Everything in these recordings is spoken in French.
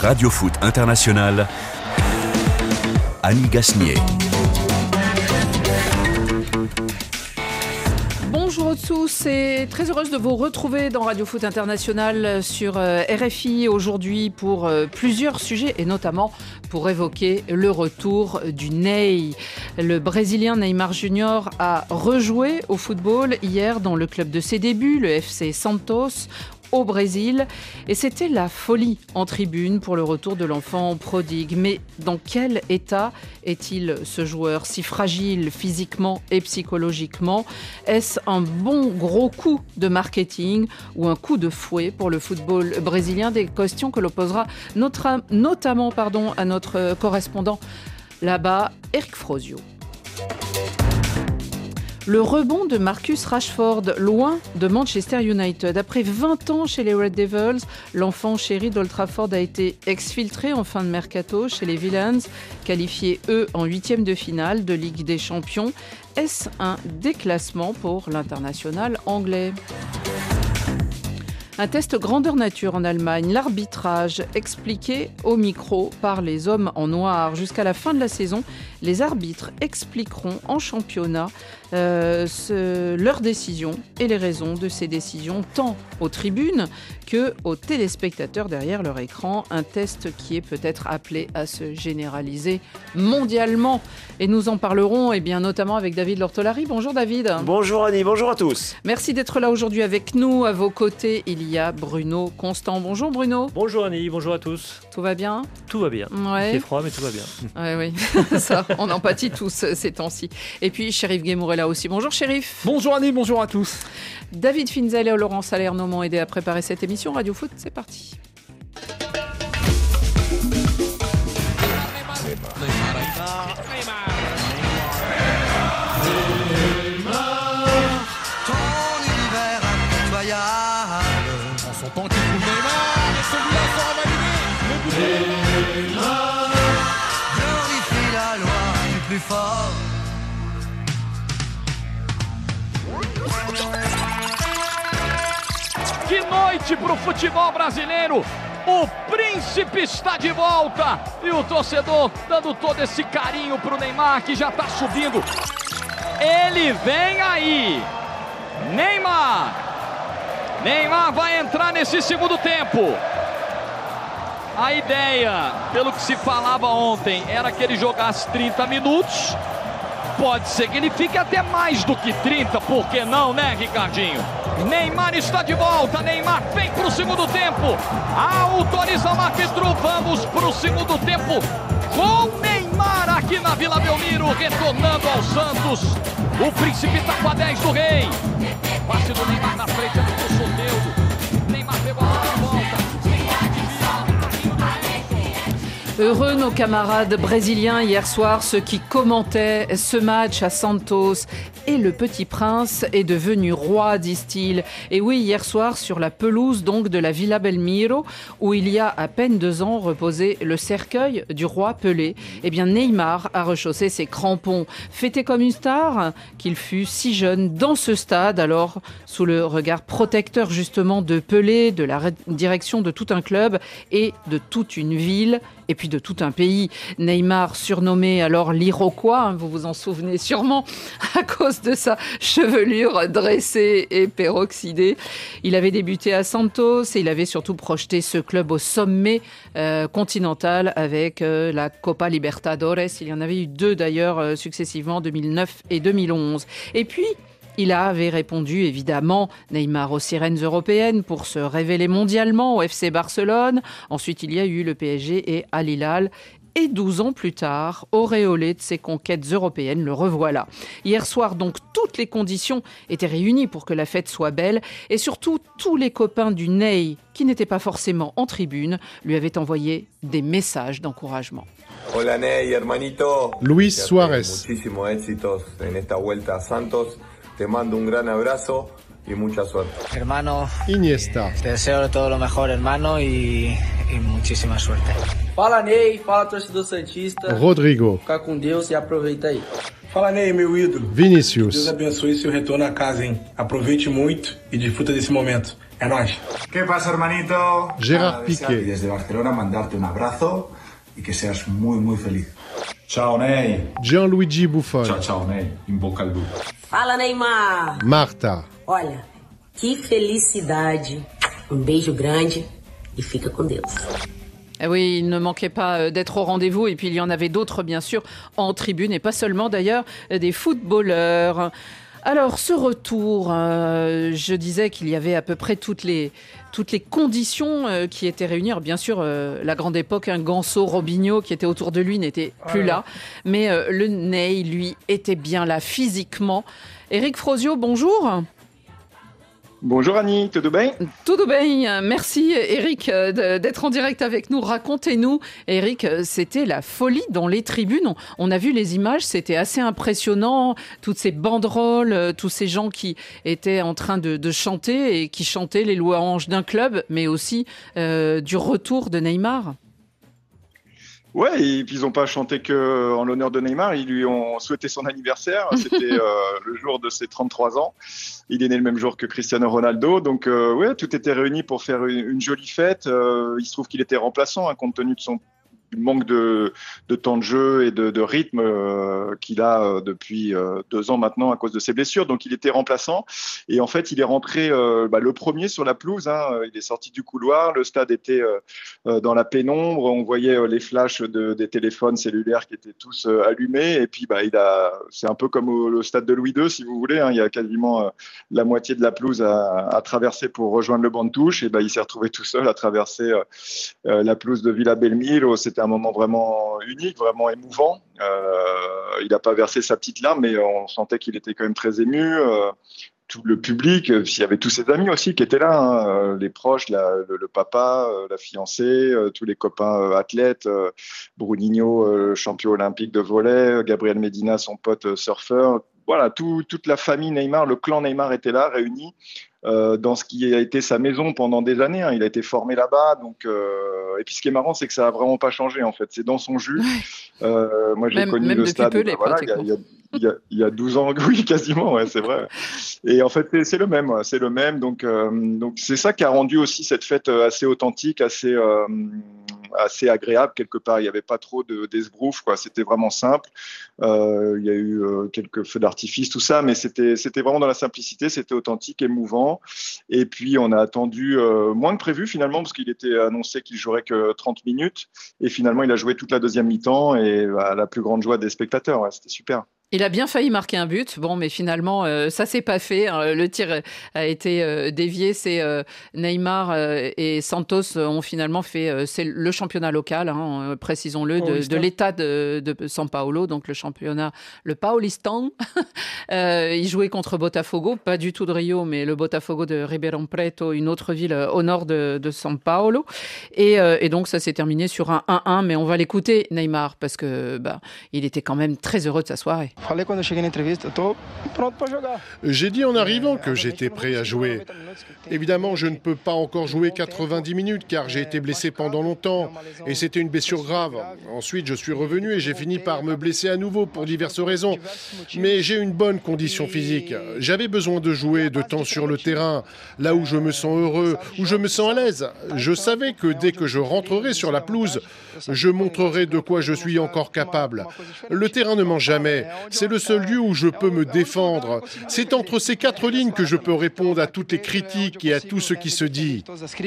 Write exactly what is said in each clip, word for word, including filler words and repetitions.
Radio Foot International, Annie Gasnier. Bonjour à tous et très heureuse de vous retrouver dans Radio Foot International sur R F I aujourd'hui pour plusieurs sujets et notamment pour évoquer le retour du Ney. Le Brésilien Neymar Junior a rejoué au football hier dans le club de ses débuts, le F C Santos, au Brésil, et c'était la folie en tribune pour le retour de l'enfant prodigue. Mais dans quel état est-il, ce joueur si fragile physiquement et psychologiquement? Est-ce un bon gros coup de marketing ou un coup de fouet pour le football brésilien? Des questions que l'on posera notre, notamment pardon, à notre correspondant là-bas, Eric Frosio. Le rebond de Marcus Rashford, loin de Manchester United. Après vingt ans chez les Red Devils, l'enfant chéri d'Old Trafford a été exfiltré en fin de mercato chez les Villains, qualifiés eux en huitième de finale de Ligue des Champions. Est-ce un déclassement pour l'international anglais ? Un test grandeur nature en Allemagne, l'arbitrage expliqué au micro par les hommes en noir. Jusqu'à la fin de la saison, les arbitres expliqueront en championnat euh, ce, leurs décisions et les raisons de ces décisions, tant aux tribunes que aux téléspectateurs derrière leur écran. Un test qui est peut-être appelé à se généraliser mondialement. Et nous en parlerons eh bien, notamment avec David Lortolari. Bonjour David. Bonjour Annie, bonjour à tous. Merci d'être là aujourd'hui avec nous. À vos côtés, il y a Bruno Constant. Bonjour Bruno. Bonjour Annie, bonjour à tous. Tout va bien ? Tout va bien. Ouais. Il fait froid mais tout va bien. Ouais, oui, ça, on en pâtit tous ces temps-ci. Et puis Chérif Guémour est là aussi. Bonjour Chérif. Bonjour Annie, bonjour à tous. David Finzel et Laurent Salerno m'ont aidé à préparer cette émission. Radio Foot, c'est parti. En son temps qu'il trouve Neymar, et celui-là sera validé. Le but de Neymar glorifie la loi du plus fort. Que noite pro futebol brasileiro! O príncipe está de volta e o torcedor dando todo esse carinho pro Neymar que já tá subindo. Ele vem aí! Neymar! Neymar vai entrar nesse segundo tempo. A ideia, pelo que se falava ontem, era que ele jogasse trinta minutos. Pode ser que ele fique até mais do que trinta, por que não, né, Ricardinho? Neymar está de volta, Neymar vem pro segundo tempo. Autoriza o árbitro, vamos pro segundo tempo com Neymar aqui na Vila Belmiro, retornando ao Santos. O príncipe tá com a dez do rei. Passe do Neymar na frente, é do Soteldo. Neymar pegou a bola de volta. Heureux nos camarades brésiliens hier soir, ceux qui commentaient ce match à Santos. Et le petit prince est devenu roi, disent-ils. Et oui, hier soir, sur la pelouse donc de la Villa Belmiro, où il y a à peine deux ans reposait le cercueil du roi Pelé, eh bien Neymar a rechaussé ses crampons. Fêté comme une star, qu'il fut si jeune dans ce stade, alors sous le regard protecteur justement de Pelé, de la direction de tout un club et de toute une ville, et puis de tout un pays. Neymar, surnommé alors l'Iroquois, hein, vous vous en souvenez sûrement, à cause de sa chevelure dressée et peroxydée. Il avait débuté à Santos et il avait surtout projeté ce club au sommet euh, continental avec euh, la Copa Libertadores. Il y en avait eu deux d'ailleurs euh, successivement, deux mille neuf et deux mille onze. Et puis, il avait répondu évidemment, Neymar aux sirènes européennes pour se révéler mondialement au F C Barcelone. Ensuite, il y a eu le P S G et Al Hilal. Et douze ans plus tard, auréolé de ses conquêtes européennes, le revoilà. Hier soir, donc, toutes les conditions étaient réunies pour que la fête soit belle. Et surtout, tous les copains du Ney, qui n'étaient pas forcément en tribune, lui avaient envoyé des messages d'encouragement. Hola Ney, hermanito. Luis Suárez. Muchísimos éxitos en esta vuelta a Santos. Te mando un gran abrazo y mucha suerte. Hermano, Iniesta. te deseo todo lo mejor, hermano, y, y muchísima suerte. Fala Ney, fala torcedor santista. Rodrigo. Fica com Deus e aproveita aí. Fala Ney, meu ídolo. Vinícius. Deus abençoe seu retorno a casa, hein? Aproveite muito e desfruta desse momento. É nóis. Que pasa, hermanito? Gérard Piqué. Desde Barcelona mandarte un abrazo e que seas muy, muy feliz. Ciao, Ney. Gianluigi Buffon. Ciao, ciao, Ney. In bocca al lupo. Fala, Neymar. Marta. Olha, que felicidade. Um beijo grande e fica com Deus. Eh oui, il ne manquait pas d'être au rendez-vous et puis il y en avait d'autres bien sûr en tribune et pas seulement d'ailleurs des footballeurs. Alors ce retour, euh, je disais qu'il y avait à peu près toutes les, toutes les conditions euh, qui étaient réunies. Alors, bien sûr, euh, la grande époque, un Ganso, Robinho qui était autour de lui n'était plus là. Mais euh, le Ney, lui, était bien là physiquement. Éric Frosio, bonjour. Bonjour Annie, tout bien? Tout bien, merci Éric d'être en direct avec nous. Racontez-nous, Éric, c'était la folie dans les tribunes. On a vu les images, c'était assez impressionnant. Toutes ces banderoles, tous ces gens qui étaient en train de, de chanter et qui chantaient les louanges d'un club, mais aussi euh, du retour de Neymar. Ouais, et puis ils n'ont pas chanté que en l'honneur de Neymar, ils lui ont souhaité son anniversaire. C'était euh, le jour de ses trente-trois ans. Il est né le même jour que Cristiano Ronaldo, donc euh, ouais, tout était réuni pour faire une, une jolie fête. Euh, il se trouve qu'il était remplaçant, hein, compte tenu de son manque de, de temps de jeu et de, de rythme euh, qu'il a euh, depuis euh, deux ans maintenant à cause de ses blessures. Donc il était remplaçant et en fait il est rentré euh, bah, le premier sur la pelouse. Hein. Il est sorti du couloir, le stade était euh, euh, dans la pénombre, on voyait euh, les flashs de, des téléphones cellulaires qui étaient tous euh, allumés et puis bah, il a, c'est un peu comme au, le stade de Louis deux si vous voulez. Hein. Il y a quasiment euh, la moitié de la pelouse à, à traverser pour rejoindre le banc de touche et bah, il s'est retrouvé tout seul à traverser euh, euh, la pelouse de Villa Belmiro. C'était un moment vraiment unique, vraiment émouvant. Euh, il n'a pas versé sa petite larme, mais on sentait qu'il était quand même très ému. Euh, tout le public, il y avait tous ses amis aussi qui étaient là, hein, les proches, la, le, le papa, la fiancée, euh, tous les copains euh, athlètes, euh, Bruninho, euh, champion olympique de volley, Gabriel Medina, son pote euh, surfeur. Voilà, tout, toute la famille Neymar, le clan Neymar était là, réuni. Euh, dans ce qui a été sa maison pendant des années. Hein. Il a été formé là-bas. Donc, euh... Et puis ce qui est marrant, c'est que ça n'a vraiment pas changé en fait. C'est dans son jus. Euh, moi, j'ai même, connu même le stade Pelé, bah, voilà, il, y a, il, y a, il, y a, il y a douze ans. Oui, quasiment, ouais, c'est vrai. Et en fait, c'est, c'est le même. C'est le même. Donc, euh, donc, c'est ça qui a rendu aussi cette fête assez authentique, assez... Euh, assez agréable quelque part. Il n'y avait pas trop de, d'esbrouf, quoi. C'était vraiment simple. Euh, il y a eu euh, quelques feux d'artifice, tout ça, mais c'était, c'était vraiment dans la simplicité, c'était authentique, émouvant. Et puis, on a attendu euh, moins que prévu finalement, parce qu'il était annoncé qu'il jouerait que trente minutes. Et finalement, il a joué toute la deuxième mi-temps et à la plus grande joie des spectateurs. Ouais, c'était super. Il a bien failli marquer un but, bon, mais finalement, euh, ça s'est pas fait. Hein. Le tir a été euh, dévié. C'est euh, Neymar euh, et Santos ont finalement fait. Euh, c'est le championnat local, hein, précisons-le, de, de l'État de, de São Paulo, donc le championnat, le Paulistão. euh, il jouait contre Botafogo, pas du tout de Rio, mais le Botafogo de Ribeirão Preto, une autre ville au nord de, de São Paulo. Et, euh, et donc ça s'est terminé sur un un un. Mais on va l'écouter, Neymar, parce que bah, il était quand même très heureux de sa soirée. J'ai dit en arrivant que j'étais prêt à jouer. Évidemment, je ne peux pas encore jouer quatre-vingt-dix minutes car j'ai été blessé pendant longtemps et c'était une blessure grave. Ensuite, je suis revenu et j'ai fini par me blesser à nouveau pour diverses raisons. Mais j'ai une bonne condition physique. J'avais besoin de jouer de temps sur le terrain, là où je me sens heureux, où je me sens à l'aise. Je savais que dès que je rentrerai sur la pelouse, je montrerai de quoi je suis encore capable. Le terrain ne ment jamais. C'est le seul lieu où je peux me défendre. C'est entre ces quatre lignes que je peux répondre à toutes les critiques et à tout ce qui se dit.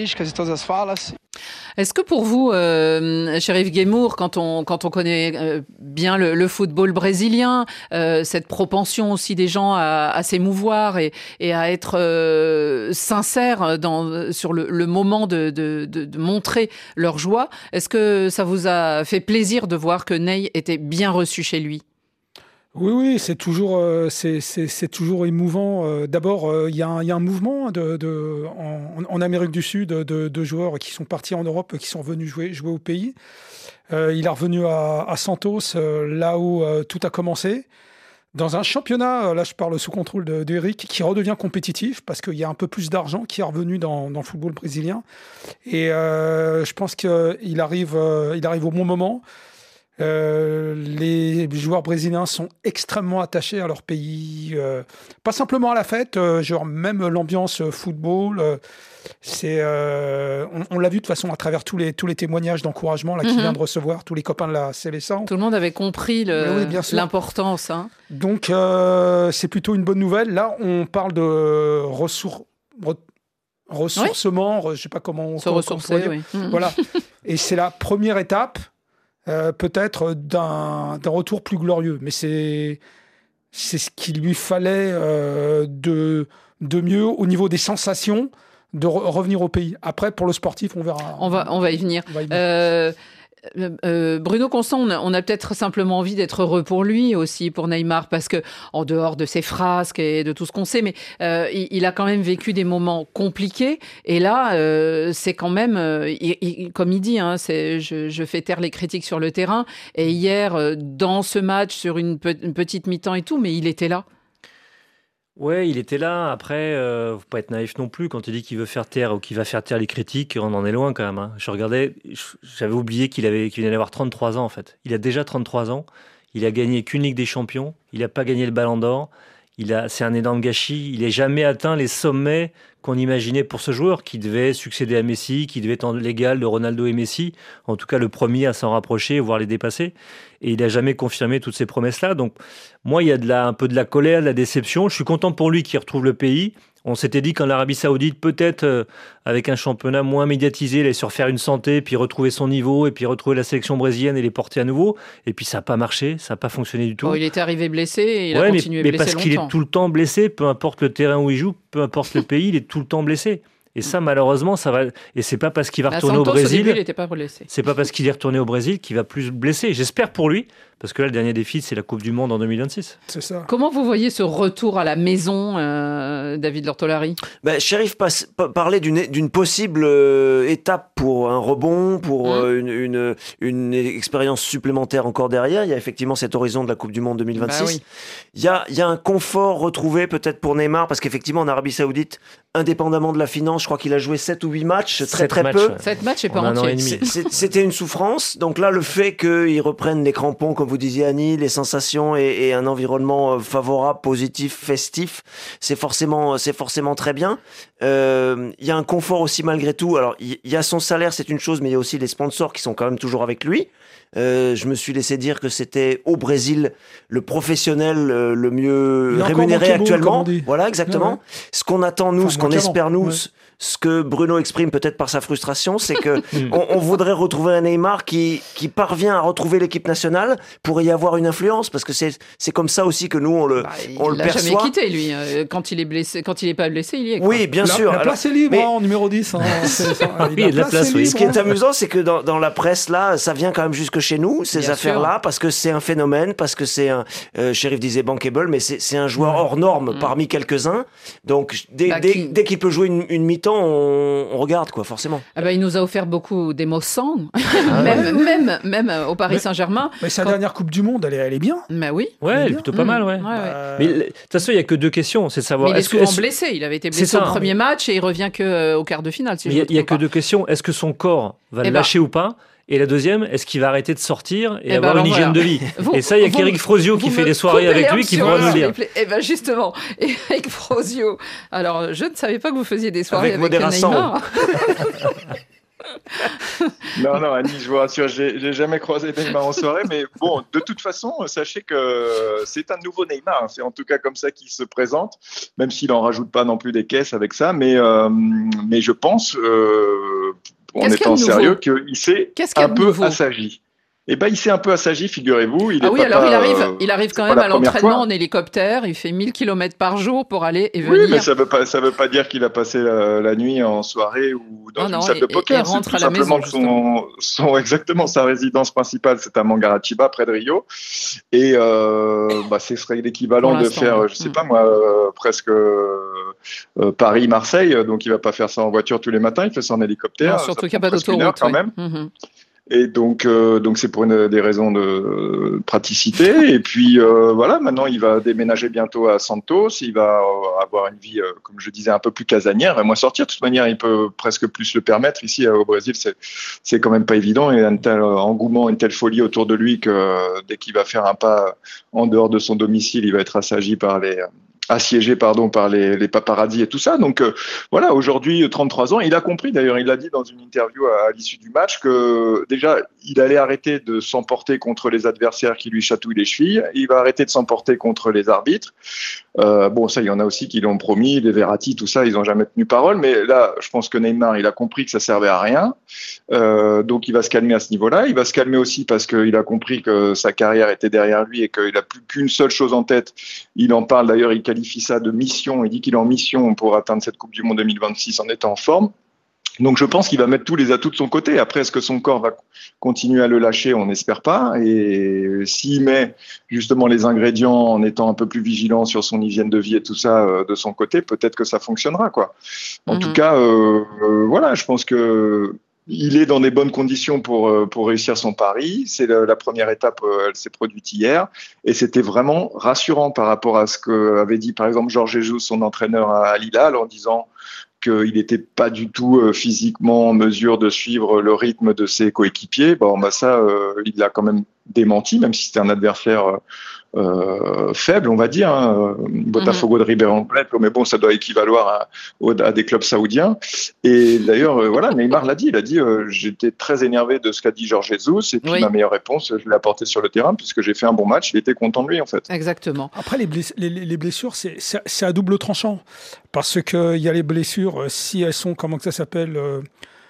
Est-ce que pour vous, euh, Chérif Guémour, quand on, quand on connaît euh, bien le, le football brésilien, euh, cette propension aussi des gens à, à s'émouvoir et, et à être euh, sincères dans, sur le, le moment de, de, de, de montrer leur joie, est-ce que ça vous a fait plaisir de voir que Ney était bien reçu chez lui ? Oui, oui, c'est toujours, euh, c'est, c'est, c'est toujours émouvant. Euh, d'abord, il euh, y, y a un mouvement de, de, en, en Amérique du Sud de, de joueurs qui sont partis en Europe, qui sont venus jouer, jouer au pays. Euh, il est revenu à, à Santos, euh, là où euh, tout a commencé. Dans un championnat, là je parle sous contrôle de, d'Éric, qui redevient compétitif parce qu'il y a un peu plus d'argent qui est revenu dans, dans le football brésilien. Et euh, je pense qu'il arrive, euh, il arrive au bon moment. Euh, les joueurs brésiliens sont extrêmement attachés à leur pays, euh, pas simplement à la fête, euh, genre même l'ambiance football. Euh, c'est, euh, on, on l'a vu de toute façon à travers tous les tous les témoignages d'encouragement là qu'il Mhm. vient de recevoir, tous les copains de la Seleção. Tout le monde avait compris le- Mais oui, bien sûr. l'importance. Hein. Donc euh, c'est plutôt une bonne nouvelle. Là, on parle de ressour- re- ressourcement, re- je sais pas comment on Se comment- ressourcer, comment on peut oui. dire. Mhm. Voilà. Et c'est la première étape, euh, peut-être d'un, d'un retour plus glorieux. Mais c'est c'est ce qu'il lui fallait euh, de de mieux au niveau des sensations, de re- revenir au pays. Après, pour le sportif, on verra. On va, on va y venir. On va y venir. Euh, euh, Bruno Constant, on a, on a peut-être simplement envie d'être heureux pour lui aussi, pour Neymar, parce que en dehors de ses frasques et de tout ce qu'on sait, mais euh, il, il a quand même vécu des moments compliqués. Et là, euh, c'est quand même, euh, il- il- comme il dit, hein, c'est, je, je fais taire les critiques sur le terrain. Et hier, euh, dans ce match, sur une, pe- une petite mi-temps et tout, mais il était là. Ouais, il était là. Après, euh, faut pas être naïf non plus. Quand il dit qu'il veut faire taire ou qu'il va faire taire les critiques, on en est loin quand même. Hein. Je regardais, je- j'avais oublié qu'il avait, qu'il venait d'avoir trente-trois ans en fait. Il a déjà trente-trois ans. Il a gagné qu'une Ligue des Champions. Il n'a pas gagné le Ballon d'Or. Il a, c'est un énorme gâchis. Il n'a jamais atteint les sommets qu'on imaginait pour ce joueur qui devait succéder à Messi, qui devait être en l'égal de Ronaldo et Messi. En tout cas, le premier à s'en rapprocher, voire les dépasser. Et il n'a jamais confirmé toutes ces promesses-là. Donc, moi, il y a de la, un peu de la colère, de la déception. Je suis content pour lui qu'il retrouve le pays. On s'était dit qu'en Arabie Saoudite, peut-être euh, avec un championnat moins médiatisé, il allait se refaire une santé, puis retrouver son niveau, et puis retrouver la sélection brésilienne et les porter à nouveau. Et puis ça n'a pas marché, ça n'a pas fonctionné du tout. Bon, il était arrivé blessé et il Ouais, a mais, continué mais blessé parce qu'il longtemps. est tout le temps blessé, peu importe le terrain où il joue, peu importe le pays, il est tout le temps blessé. Et ça, malheureusement, ça va. Et c'est pas parce qu'il va À retourner Santos, au Brésil. au début, il n'était pas blessé. C'est pas parce qu'il est retourné au Brésil qu'il va plus se blesser. J'espère pour lui, parce que là, le dernier défi, c'est la Coupe du Monde en deux mille vingt-six. C'est ça. Comment vous voyez ce retour à la maison, euh, David Lortolari? Ben, Sheriff passe- pa- parlait d'une, d'une possible euh, étape pour un rebond, pour Mmh. euh, une, une, une expérience supplémentaire encore derrière. Il y a effectivement cet horizon de la Coupe du Monde deux mille vingt-six. Bah oui. il, y a, il y a un confort retrouvé peut-être pour Neymar, parce qu'effectivement en Arabie Saoudite, indépendamment de la finance, je crois qu'il a joué sept ou huit matchs, très Sept très matchs, peu. ouais. Sept matchs et pas En un an entier. et demi. C'est- c'est- C'était une souffrance. Donc là, le fait qu'ils reprennent les crampons, comme vous disiez Annie, les sensations et, et un environnement euh, favorable, positif, festif, c'est forcément, c'est forcément très bien. Euh, Il y a un confort aussi malgré tout. Alors, il y, y a son salaire, c'est une chose, mais il y a aussi les sponsors qui sont quand même toujours avec lui. Euh, je me suis laissé dire que c'était au Brésil le professionnel euh, le mieux Il a encore rémunéré manqué beau, comme actuellement. on dit. Voilà, exactement. Ouais, ouais. Ce qu'on attend nous, Enfin, ce qu'on manqué avant, espère nous, ouais. ce- ce que Bruno exprime peut-être par sa frustration, c'est que on, on voudrait retrouver un Neymar qui, qui parvient à retrouver l'équipe nationale pour y avoir une influence, parce que c'est, c'est comme ça aussi que nous on le, Bah, on il le l'a jamais perçoit. quitté, lui. Euh, Quand il est blessé, quand il n'est pas blessé, il y est. quoi. Oui, bien la, sûr. La Alors, place est libre mais- hein, en numéro dix. Hein. C'est ça. Oui, il y a de la place, est oui. libre, ce qui est hein. amusant, c'est que dans, dans la presse, là, ça vient quand même jusque chez nous, ces Bien affaires-là, parce que c'est un phénomène, parce que c'est un, euh, Sheriff disait bankable, mais c'est, c'est un joueur hors norme Mm. parmi quelques-uns. Donc, dès, Bah, dès, qui- dès qu'il peut jouer une, une mi-temps, on, on regarde, quoi, forcément. Ah bah, il nous a offert beaucoup d'émotions, même, même, même euh, au Paris Mais- Saint-Germain. Mais sa Quand- dernière Coupe du Monde, elle est, elle est bien. Mais oui. Ouais, elle est bien. plutôt pas Mmh. mal, ouais. Ouais, ouais. Euh, Mais de toute façon, il n'y a que deux questions. C'est de savoir. Mais il est est-ce que- souvent est-ce- blessé. Il avait été C'est blessé ça, au hein. premier match et il revient que euh, au quart de finale. Si Mais je il me n'y a trompe que pas. deux questions. Est-ce que son corps va Eh le ben- lâcher ou pas? Et la deuxième, est-ce qu'il va arrêter de sortir et Eh ben avoir alors une hygiène voilà. de vie? Vous- Et ça, il y a vous- qu'Eric Frosio qui vous fait me des soirées coupez avec l'herbe lui qui sur pourra le- nous le s'il dire. vous plaît. Eh ben justement, Eric Frosio. Alors, je ne savais pas que vous faisiez des soirées Avec avec, modération. Neymar. Non, non, Annie, je vous rassure, j'ai, j'ai jamais croisé Neymar en soirée, mais bon, de toute façon, sachez que c'est un nouveau Neymar. C'est en tout cas comme ça qu'il se présente, même s'il en rajoute pas non plus des caisses avec ça. Mais, euh, mais je pense, euh, en Qu'est-ce qu'il y a étant de nouveau sérieux, qu'il s'est Qu'est-ce qu'il y a un de peu nouveau assagi. Eh ben, il s'est un peu assagi, figurez-vous. Il Ah est oui, pas alors pas, il arrive, euh, il arrive quand c'est même pas à la première l'entraînement fois. en hélicoptère. Il fait mille kilomètres par jour pour aller et Oui, venir. mais ça veut pas, ça veut pas dire qu'il a passé la, la nuit en soirée ou dans Non, une non, salle et- de et- poker. et C'est rentre tout à la simplement maison, que son, son, exactement, sa résidence principale, c'est à Mangaratiba, près de Rio. Et, euh, bah, ce serait l'équivalent Pour de l'instant, faire, oui. je sais Mm. pas moi, euh, presque, euh, Paris-Marseille. Donc, il va pas faire ça en voiture tous les matins. Il fait ça en hélicoptère. Non, Ça surtout prend qu'il n'y a pas presque une d'autoroute. heure quand ouais. même. Mhm. Et donc, euh, donc c'est pour une, des raisons de praticité. Et puis euh, voilà, maintenant il va déménager bientôt à Santos. Il va euh, avoir une vie, euh, comme je disais, un peu plus casanière et moins sortir. De toute manière, il peut presque plus le permettre. Ici euh, au Brésil, c'est c'est quand même pas évident. Il y a un tel engouement, une telle folie autour de lui que euh, dès qu'il va faire un pas en dehors de son domicile, il va être assagi par les assiégé pardon par les, les paparazzis et tout ça. Donc euh, voilà, aujourd'hui trente-trois ans, il a compris d'ailleurs, il l'a dit dans une interview à, à l'issue du match que déjà il allait arrêter de s'emporter contre les adversaires qui lui chatouillent les chevilles, il va arrêter de s'emporter contre les arbitres. Euh, bon, ça il y en a aussi qui l'ont promis, les Verratti, tout ça, ils n'ont jamais tenu parole, mais là je pense que Neymar il a compris que ça servait à rien, euh, donc il va se calmer à ce niveau-là. Il va se calmer aussi parce qu'il a compris que sa carrière était derrière lui et qu'il n'a plus qu'une seule chose en tête. Il en parle d'ailleurs, il qualifie ça de mission, il dit qu'il est en mission pour atteindre cette Coupe du Monde deux mille vingt-six en étant en forme. Donc je pense qu'il va mettre tous les atouts de son côté. Après, est-ce que son corps va continuer à le lâcher? On n'espère pas. Et s'il met justement les ingrédients en étant un peu plus vigilant sur son hygiène de vie et tout ça euh, de son côté, peut-être que ça fonctionnera, quoi. En mm-hmm. tout cas, euh, euh, voilà, je pense que il est dans des bonnes conditions pour pour réussir son pari. C'est la, la première étape, elle s'est produite hier, et c'était vraiment rassurant par rapport à ce qu'avait dit par exemple Jorge Jesus, son entraîneur à Al Hilal, en disant qu'il n'était pas du tout euh, physiquement en mesure de suivre le rythme de ses coéquipiers. Bon, bah ça, euh, il l'a quand même démenti, même si c'était un adversaire euh, euh, faible, on va dire, hein, Botafogo de Ribeirão Preto, mais bon, ça doit équivaloir à, à des clubs saoudiens. Et d'ailleurs, euh, voilà, Neymar l'a dit, il a dit, euh, j'étais très énervé de ce qu'a dit Jorge Jesus, et puis oui. ma meilleure réponse, je l'ai apportée sur le terrain, puisque j'ai fait un bon match, il était content de lui, en fait. Exactement. Après, les, bless- les, les blessures, c'est, c'est, c'est à double tranchant, parce qu'il y a les blessures, si elles sont, comment que ça s'appelle, euh,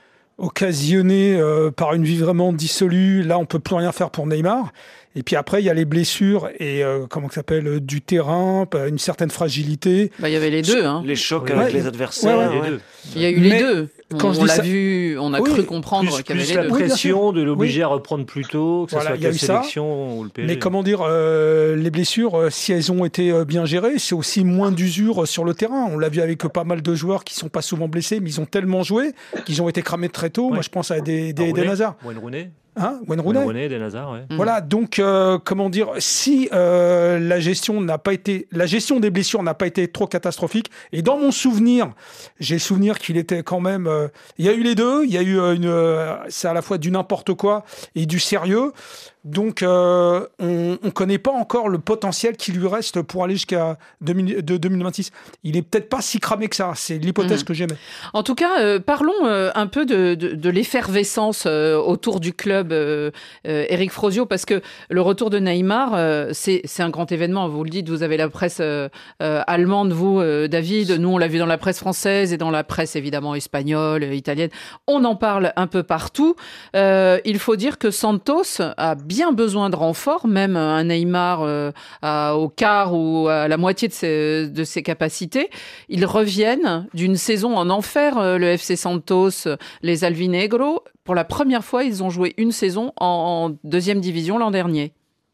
occasionnées euh, par une vie vraiment dissolue, là, on peut plus rien faire pour Neymar. Et puis après, il y a les blessures et euh, comment ça s'appelle, du terrain, une certaine fragilité. Bah, il y avait les deux. Hein. Les chocs ouais, avec ouais, les adversaires. Ouais, ouais, les ouais. deux. Il y a eu Mais les deux. Quand on je on dis l'a ça... vu, on a oui, cru comprendre plus, qu'il y avait plus les la deux. pression de l'obliger oui. à reprendre plus tôt, que ce voilà, soit avec la sélection ça. ou le P S G. Mais comment dire, euh, les blessures, euh, si elles ont été bien gérées, c'est aussi moins d'usure sur le terrain. On l'a vu avec pas mal de joueurs qui sont pas souvent blessés, mais ils ont tellement joué qu'ils ont été cramés très tôt. Ouais. Moi, je pense à des, des, des Hazard. Wayne Rooney. Hein, Wayne Rooney. Wayne Rooney, Eden Hazard, ouais. Voilà, donc euh, comment dire, si euh, la gestion n'a pas été, la gestion des blessures n'a pas été trop catastrophique, et dans mon souvenir, j'ai le souvenir qu'il était quand même, euh, il y a eu les deux, il y a eu une, euh, c'est à la fois du n'importe quoi et du sérieux. Donc, euh, on ne connaît pas encore le potentiel qui lui reste pour aller jusqu'à deux mille, de deux mille vingt-six. Il est peut-être pas si cramé que ça. C'est l'hypothèse mmh. que j'aimais. En tout cas, euh, parlons euh, un peu de, de, de l'effervescence euh, autour du club, euh, euh, Eric Frosio, parce que le retour de Neymar, euh, c'est, c'est un grand événement. Vous le dites, vous avez la presse euh, euh, allemande, vous, euh, David. Nous, on l'a vu dans la presse française et dans la presse, évidemment, espagnole, italienne. On en parle un peu partout. Euh, il faut dire que Santos a bien besoin de renfort, même un Neymar euh, à, au quart ou à la moitié de ses, de ses capacités. Ils reviennent d'une saison en enfer, euh, le F C Santos, les Alvinegros. Pour la première fois, ils ont joué une saison en, en deuxième division l'an dernier.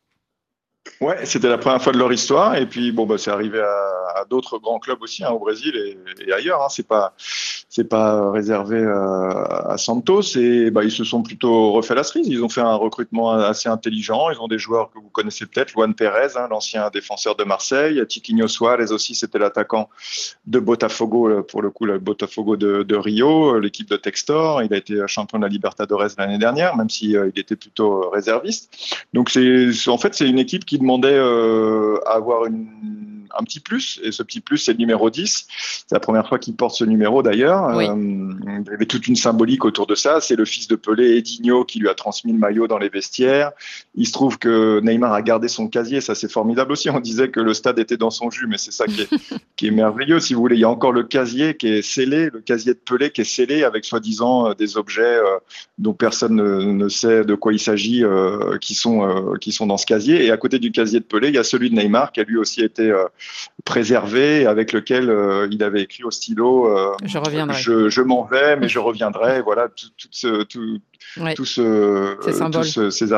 Ouais, c'était la première fois de leur histoire, et puis bon, bah, c'est arrivé à, à d'autres grands clubs aussi, hein, au Brésil et, et ailleurs. Hein, c'est pas, c'est pas réservé à, à Santos, et bah, ils se sont plutôt refait la cerise. Ils ont fait un recrutement assez intelligent. Ils ont des joueurs que vous connaissez peut-être, Luan Pérez, hein, l'ancien défenseur de Marseille, Tiquinho Suarez aussi, c'était l'attaquant de Botafogo, pour le coup, le Botafogo de, de Rio, l'équipe de Textor. Il a été champion de la Libertadores l'année dernière, même si euh, il était plutôt réserviste. Donc c'est, c'est en fait, c'est une équipe qui demandait euh, à avoir une, un petit plus, et ce petit plus, c'est le numéro dix. C'est la première fois qu'il porte ce numéro d'ailleurs. Oui. Euh, il y avait toute une symbolique autour de ça. C'est le fils de Pelé, Edinho, qui lui a transmis le maillot dans les vestiaires. Il se trouve que Neymar a gardé son casier, ça c'est formidable aussi. On disait que le stade était dans son jus, mais c'est ça qui est, qui est merveilleux, si vous voulez. Il y a encore le casier qui est scellé, le casier de Pelé qui est scellé avec soi-disant des objets euh, dont personne ne, ne sait de quoi il s'agit, euh, qui sont, euh, qui sont dans ce casier. Et à côté du casier de Pelé, il y a celui de Neymar qui a lui aussi été euh, préservé, avec lequel euh, il avait écrit au stylo euh, je reviendrai. Je, je m'en vais, mais je reviendrai. Voilà, tout, tout ce, tout, ouais. tout ce, ces symboles. Tout ce, ces,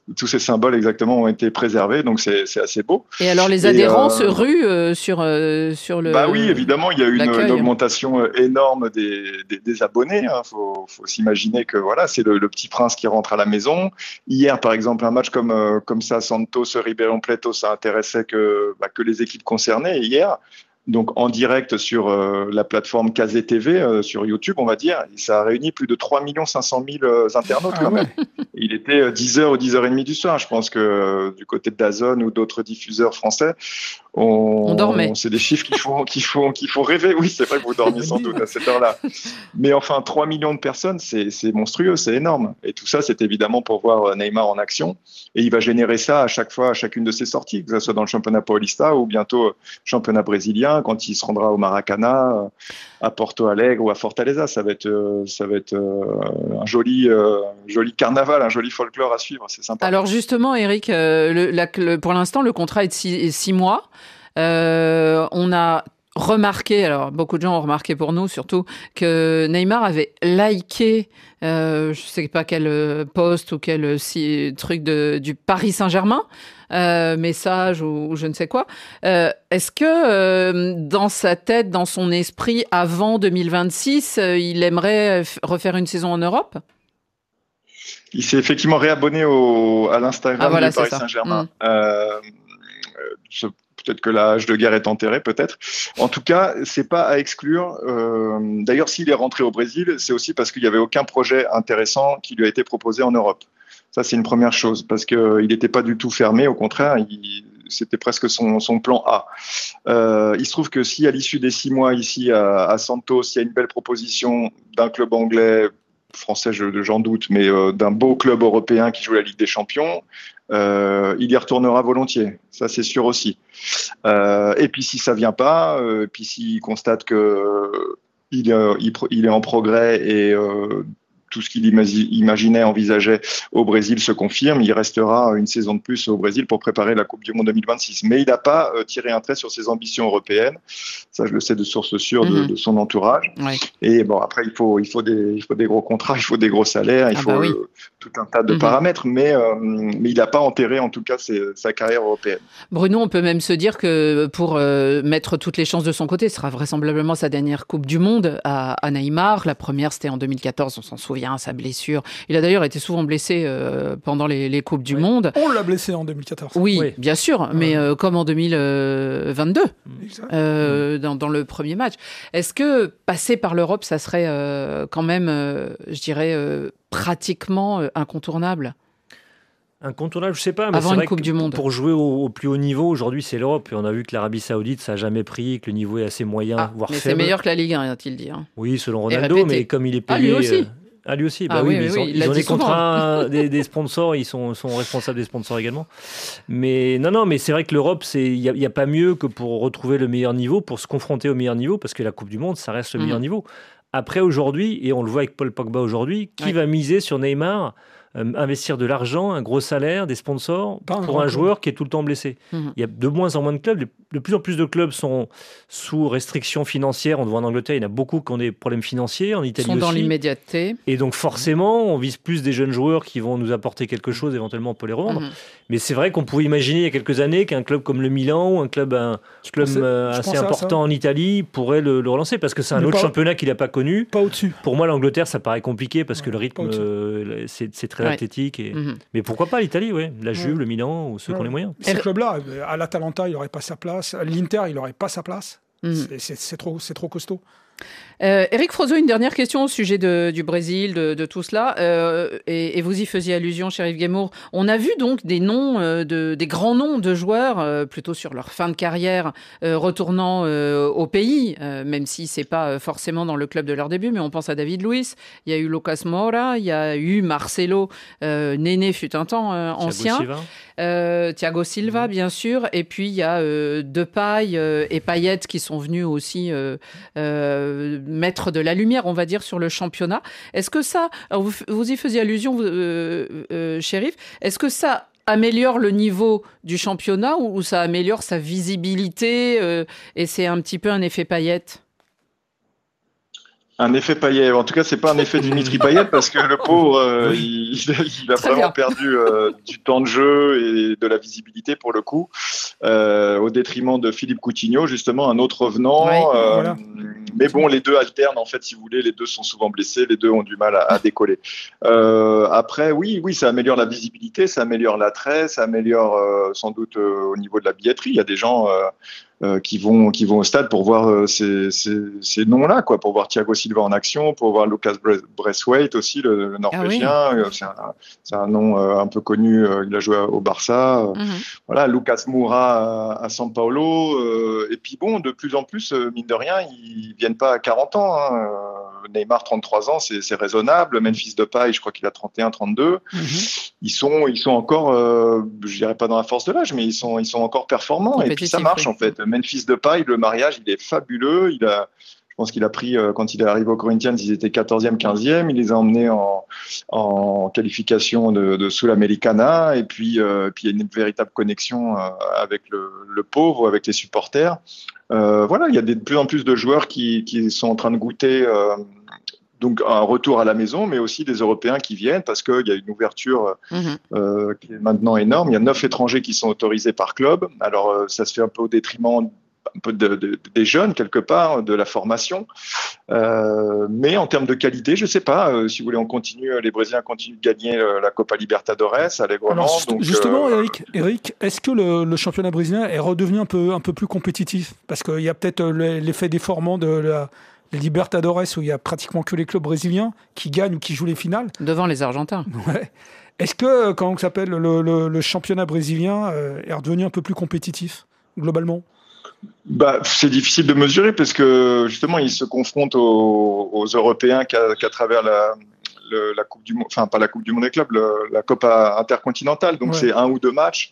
tous ces symboles exactement ont été préservés, donc c'est, c'est assez beau. Et alors les adhérents euh, se ruent euh, sur, euh, sur le... Bah oui, évidemment, il y a eu une, l'accueil. une augmentation énorme des, des, des abonnés. Il hein. faut, faut s'imaginer que voilà, c'est le, le petit prince qui rentre à la maison. Hier, par exemple, un match comme, euh, comme ça, Santos, Ribeirão Preto, ça intéressait que, bah, que les équipes concernées. Et hier, donc en direct sur euh, la plateforme Kazé T V, euh, sur YouTube, on va dire, ça a réuni plus de trois millions cinq cent mille euh, internautes Ah quand ouais. même. Il était euh, dix heures ou dix heures trente du soir. Je pense que euh, du côté de DAZN ou d'autres diffuseurs français, on, On dormait. c'est des chiffres qui font, qui font, qui font rêver. Oui, c'est vrai que vous dormiez sans doute à cette heure-là. Mais enfin, trois millions de personnes, c'est, c'est monstrueux, c'est énorme. Et tout ça, c'est évidemment pour voir Neymar en action. Et il va générer ça à chaque fois, à chacune de ses sorties, que ce soit dans le championnat paulista ou bientôt championnat brésilien, quand il se rendra au Maracanã, à Porto Alegre ou à Fortaleza. Ça va être, euh, ça va être euh, un joli, euh, joli carnaval, un joli folklore à suivre. C'est sympa. Alors justement, Eric, euh, le, la, le, pour l'instant, le contrat est de six, est six mois. Euh, on a remarqué, alors beaucoup de gens ont remarqué pour nous surtout, que Neymar avait liké, euh, je sais pas quel post ou quel si, truc de, du Paris Saint-Germain, euh, message ou, ou je ne sais quoi. Euh, est-ce que euh, dans sa tête, dans son esprit, avant deux mille vingt-six, euh, il aimerait f- refaire une saison en Europe ? Il s'est effectivement réabonné au, à l'Instagram Ah, voilà, du Paris c'est ça. Saint-Germain. Mmh. Euh, ce, peut-être que l'âge de guerre est enterré, peut-être. En tout cas, c'est pas à exclure. Euh, d'ailleurs, s'il est rentré au Brésil, c'est aussi parce qu'il n'y avait aucun projet intéressant qui lui a été proposé en Europe. Ça, c'est une première chose, parce qu'il n'était pas du tout fermé. Au contraire, il, c'était presque son, son plan A. Euh, il se trouve que si, à l'issue des six mois ici à, à Santos, il y a une belle proposition d'un club anglais, français, je, j'en doute, mais euh, d'un beau club européen qui joue la Ligue des Champions, euh, il y retournera volontiers. Ça, c'est sûr aussi. Euh, et puis, si ça vient pas, euh, puis s'il constate que euh, il, euh, il, il est en progrès et euh, tout ce qu'il imagi- imaginait, envisageait au Brésil se confirme, il restera une saison de plus au Brésil pour préparer la Coupe du Monde deux mille vingt-six. Mais il n'a pas euh, tiré un trait sur ses ambitions européennes. Ça, je le sais de source sûre de, Mhm. de son entourage. Ouais. Et bon, après, il faut, il faut des, il faut des gros contrats, il faut des gros salaires, il Ah faut bah oui. euh, tout un tas de Mhm. paramètres. Mais, euh, mais il n'a pas enterré, en tout cas, ses, sa carrière européenne. Bruno, on peut même se dire que pour euh, mettre toutes les chances de son côté, ce sera vraisemblablement sa dernière Coupe du Monde à, à Neymar. La première, c'était en deux mille quatorze, on s'en souvient, sa blessure. Il a d'ailleurs été souvent blessé euh, pendant les, les Coupes du Oui. Monde. On l'a blessé en deux mille quatorze. Oui, Oui. bien sûr, mais euh, comme en deux mille vingt-deux, Exact. euh, dans, dans le premier match. Est-ce que passer par l'Europe, ça serait euh, quand même, euh, je dirais, euh, pratiquement euh, incontournable ? Incontournable, je sais pas. Mais Avant c'est une vrai Coupe que du Monde. Pour jouer au, au plus haut niveau, aujourd'hui, c'est l'Europe. Et on a vu que l'Arabie Saoudite, ça n'a jamais pris, que le niveau est assez moyen, Ah, voire mais c'est faible. meilleur que la Ligue un, a-t-il dit. Hein. Oui, selon Et Ronaldo, répété. mais comme il est Ah, payé. lui aussi. euh, Ah, lui aussi, bah Ah oui, oui, mais oui, ils ont, oui, il ils l'a ont dit des souvent. contrats des, des sponsors, ils sont, sont responsables des sponsors également. Mais non, non, mais c'est vrai que l'Europe, il n'y a, y a pas mieux que pour retrouver le meilleur niveau, pour se confronter au meilleur niveau, parce que la Coupe du Monde, ça reste le Mhm. meilleur niveau. Après, aujourd'hui, et on le voit avec Paul Pogba aujourd'hui, qui Ouais. va miser sur Neymar, euh, investir de l'argent, un gros salaire, des sponsors, Pas un pour grand un club. joueur qui est tout le temps blessé. Mhm. Il y a de moins en moins de clubs. De plus en plus de clubs sont sous restrictions financières. On le voit en Angleterre, il y en a beaucoup qui ont des problèmes financiers. En Ils Italie sont dans aussi. l'immédiateté. Et donc forcément, on vise plus des jeunes joueurs qui vont nous apporter quelque chose, éventuellement on peut les revendre. Mhm. Mais c'est vrai qu'on pouvait imaginer il y a quelques années qu'un club comme le Milan ou un club, un club pensais- euh, je assez pensais à important ça. en Italie pourrait le, le relancer, parce que c'est un Mais autre pas- championnat qu'il n'a pas connu. Pas au-dessus. Pour moi, l'Angleterre, ça paraît compliqué parce que Ouais, le pas rythme, au-dessus. euh, c'est, c'est très Ouais. athlétique. Et... Mhm. Mais pourquoi pas l'Italie, ouais. La Juve, Ouais. le Milan ou ceux qui ont les moyens. Ces clubs-là, euh, à l'Atalanta, il n'aurait pas sa place. À l'Inter, il n'aurait pas sa place. Mhm. C'est, c'est- c'est trop, c'est trop costaud. Euh, Eric Frozo, une dernière question au sujet de, du Brésil, de, de tout cela. Euh, et, et vous y faisiez allusion, cher Yves Guémour. On a vu donc des noms, euh, de, des grands noms de joueurs, euh, plutôt sur leur fin de carrière, euh, retournant euh, au pays, euh, même si c'est pas euh, forcément dans le club de leur début. Mais on pense à David Luiz, il y a eu Lucas Moura, il y a eu Marcelo, euh, Néné fut un temps euh, Thiago ancien. Silva. Euh, Thiago Silva, bien sûr, et puis il y a euh, Depay euh, et Payet qui sont venus aussi euh, euh, mettre de la lumière, on va dire, sur le championnat. Est-ce que ça, alors vous, vous y faisiez allusion, vous, euh, euh, Chérif, est-ce que ça améliore le niveau du championnat ou, ou ça améliore sa visibilité euh, et c'est un petit peu un effet Payet? Un effet Payet. En tout cas, c'est pas un effet Dimitri Payet parce que le pauvre, euh, oui. il, il a Très vraiment bien. perdu euh, du temps de jeu et de la visibilité pour le coup, euh, au détriment de Philippe Coutinho, justement, un autre revenant. Oui, euh, voilà. Mais bon, les deux alternent, en fait, si vous voulez. Les deux sont souvent blessés. Les deux ont du mal à, à décoller. Euh, après, oui, oui, ça améliore la visibilité, ça améliore l'attrait, ça améliore euh, sans doute euh, au niveau de la billetterie. Il y a des gens... Euh, Euh, qui vont qui vont au stade pour voir euh, ces, ces, ces noms-là, quoi, pour voir Thiago Silva en action, pour voir Lucas Braithwaite aussi, le, le Norvégien. Ah oui. c'est, un, c'est un nom euh, un peu connu. Euh, il a joué au Barça. Euh, mm-hmm. Voilà, Lucas Moura à, à São Paulo. Euh, et puis bon, de plus en plus, euh, mine de rien, ils viennent pas à quarante ans. Hein. Neymar, trente-trois ans, c'est, c'est raisonnable. Memphis Depay, je crois qu'il a trente et un, trente-deux. Mm-hmm. Ils sont ils sont encore, euh, je dirais pas dans la force de l'âge, mais ils sont ils sont encore performants. Et puis ça marche oui. en fait. Memphis Depay, le mariage, il est fabuleux. Il a, je pense qu'il a pris, euh, quand il est arrivé aux Corinthians, ils étaient quatorzième, quinzième. Il les a emmenés en, en qualification de, de Sul-Americana. Et puis, euh, puis, il y a une véritable connexion euh, avec le, le pauvre, avec les supporters. Euh, voilà, il y a de plus en plus de joueurs qui, qui sont en train de goûter euh, donc un retour à la maison, mais aussi des Européens qui viennent parce qu'il y a une ouverture mmh. euh, qui est maintenant énorme. Il y a neuf étrangers qui sont autorisés par club. Alors, euh, ça se fait un peu au détriment un peu de, de, des jeunes, quelque part, de la formation. Euh, mais en termes de qualité, je ne sais pas. Euh, si vous voulez, on continue, les Brésiliens continuent de gagner euh, la Copa Libertadores allègrement. Alors, donc, justement, euh, Eric, Eric, est-ce que le, le championnat brésilien est redevenu un peu, un peu plus compétitif ? Parce qu'il y a peut-être l'effet déformant de la... les Libertadores où il y a pratiquement que les clubs brésiliens qui gagnent ou qui jouent les finales. Devant les Argentins. Ouais. Est-ce que, comment ça s'appelle, le, le, le championnat brésilien euh, est redevenu un peu plus compétitif, globalement ? Bah, c'est difficile de mesurer parce que, justement, ils se confrontent aux, aux Européens qu'à, qu'à travers la, le, la Coupe du Monde, enfin, pas la Coupe du Monde des clubs, le, la Copa intercontinentale. Donc, ouais. c'est un ou deux matchs.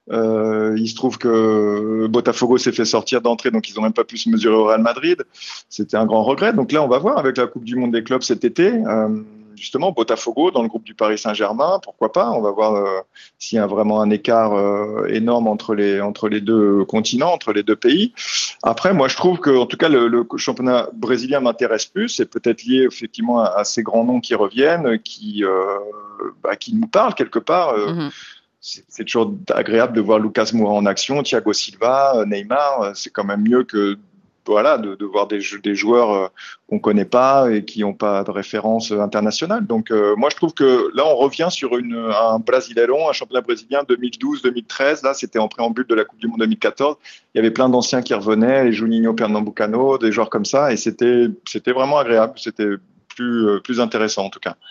Euh, il se trouve que Botafogo s'est fait sortir d'entrée, donc ils n'ont même pas pu se mesurer au Real Madrid. C'était un grand regret. Donc là, on va voir avec la Coupe du Monde des clubs cet été. Euh, justement, Botafogo dans le groupe du Paris Saint-Germain, pourquoi pas ? On va voir euh, s'il y a vraiment un écart euh, énorme entre les entre les deux continents, entre les deux pays. Après, moi, je trouve que, en tout cas, le, le championnat brésilien m'intéresse plus. C'est peut-être lié effectivement à, à ces grands noms qui reviennent, qui euh, bah, qui nous parlent quelque part. Euh, mm-hmm. C'est toujours agréable de voir Lucas Moura en action, Thiago Silva, Neymar. C'est quand même mieux que voilà, de, de voir des, des joueurs qu'on ne connaît pas et qui n'ont pas de référence internationale. Donc, euh, moi, je trouve que là, on revient sur une, un Brasileirão, un championnat brésilien deux mille douze deux mille treize. Là, c'était en préambule de la Coupe du Monde deux mille quatorze. Il y avait plein d'anciens qui revenaient, les Juninho Pernambucano, des joueurs comme ça. Et c'était, c'était vraiment agréable. C'était plus, plus intéressant, en tout cas.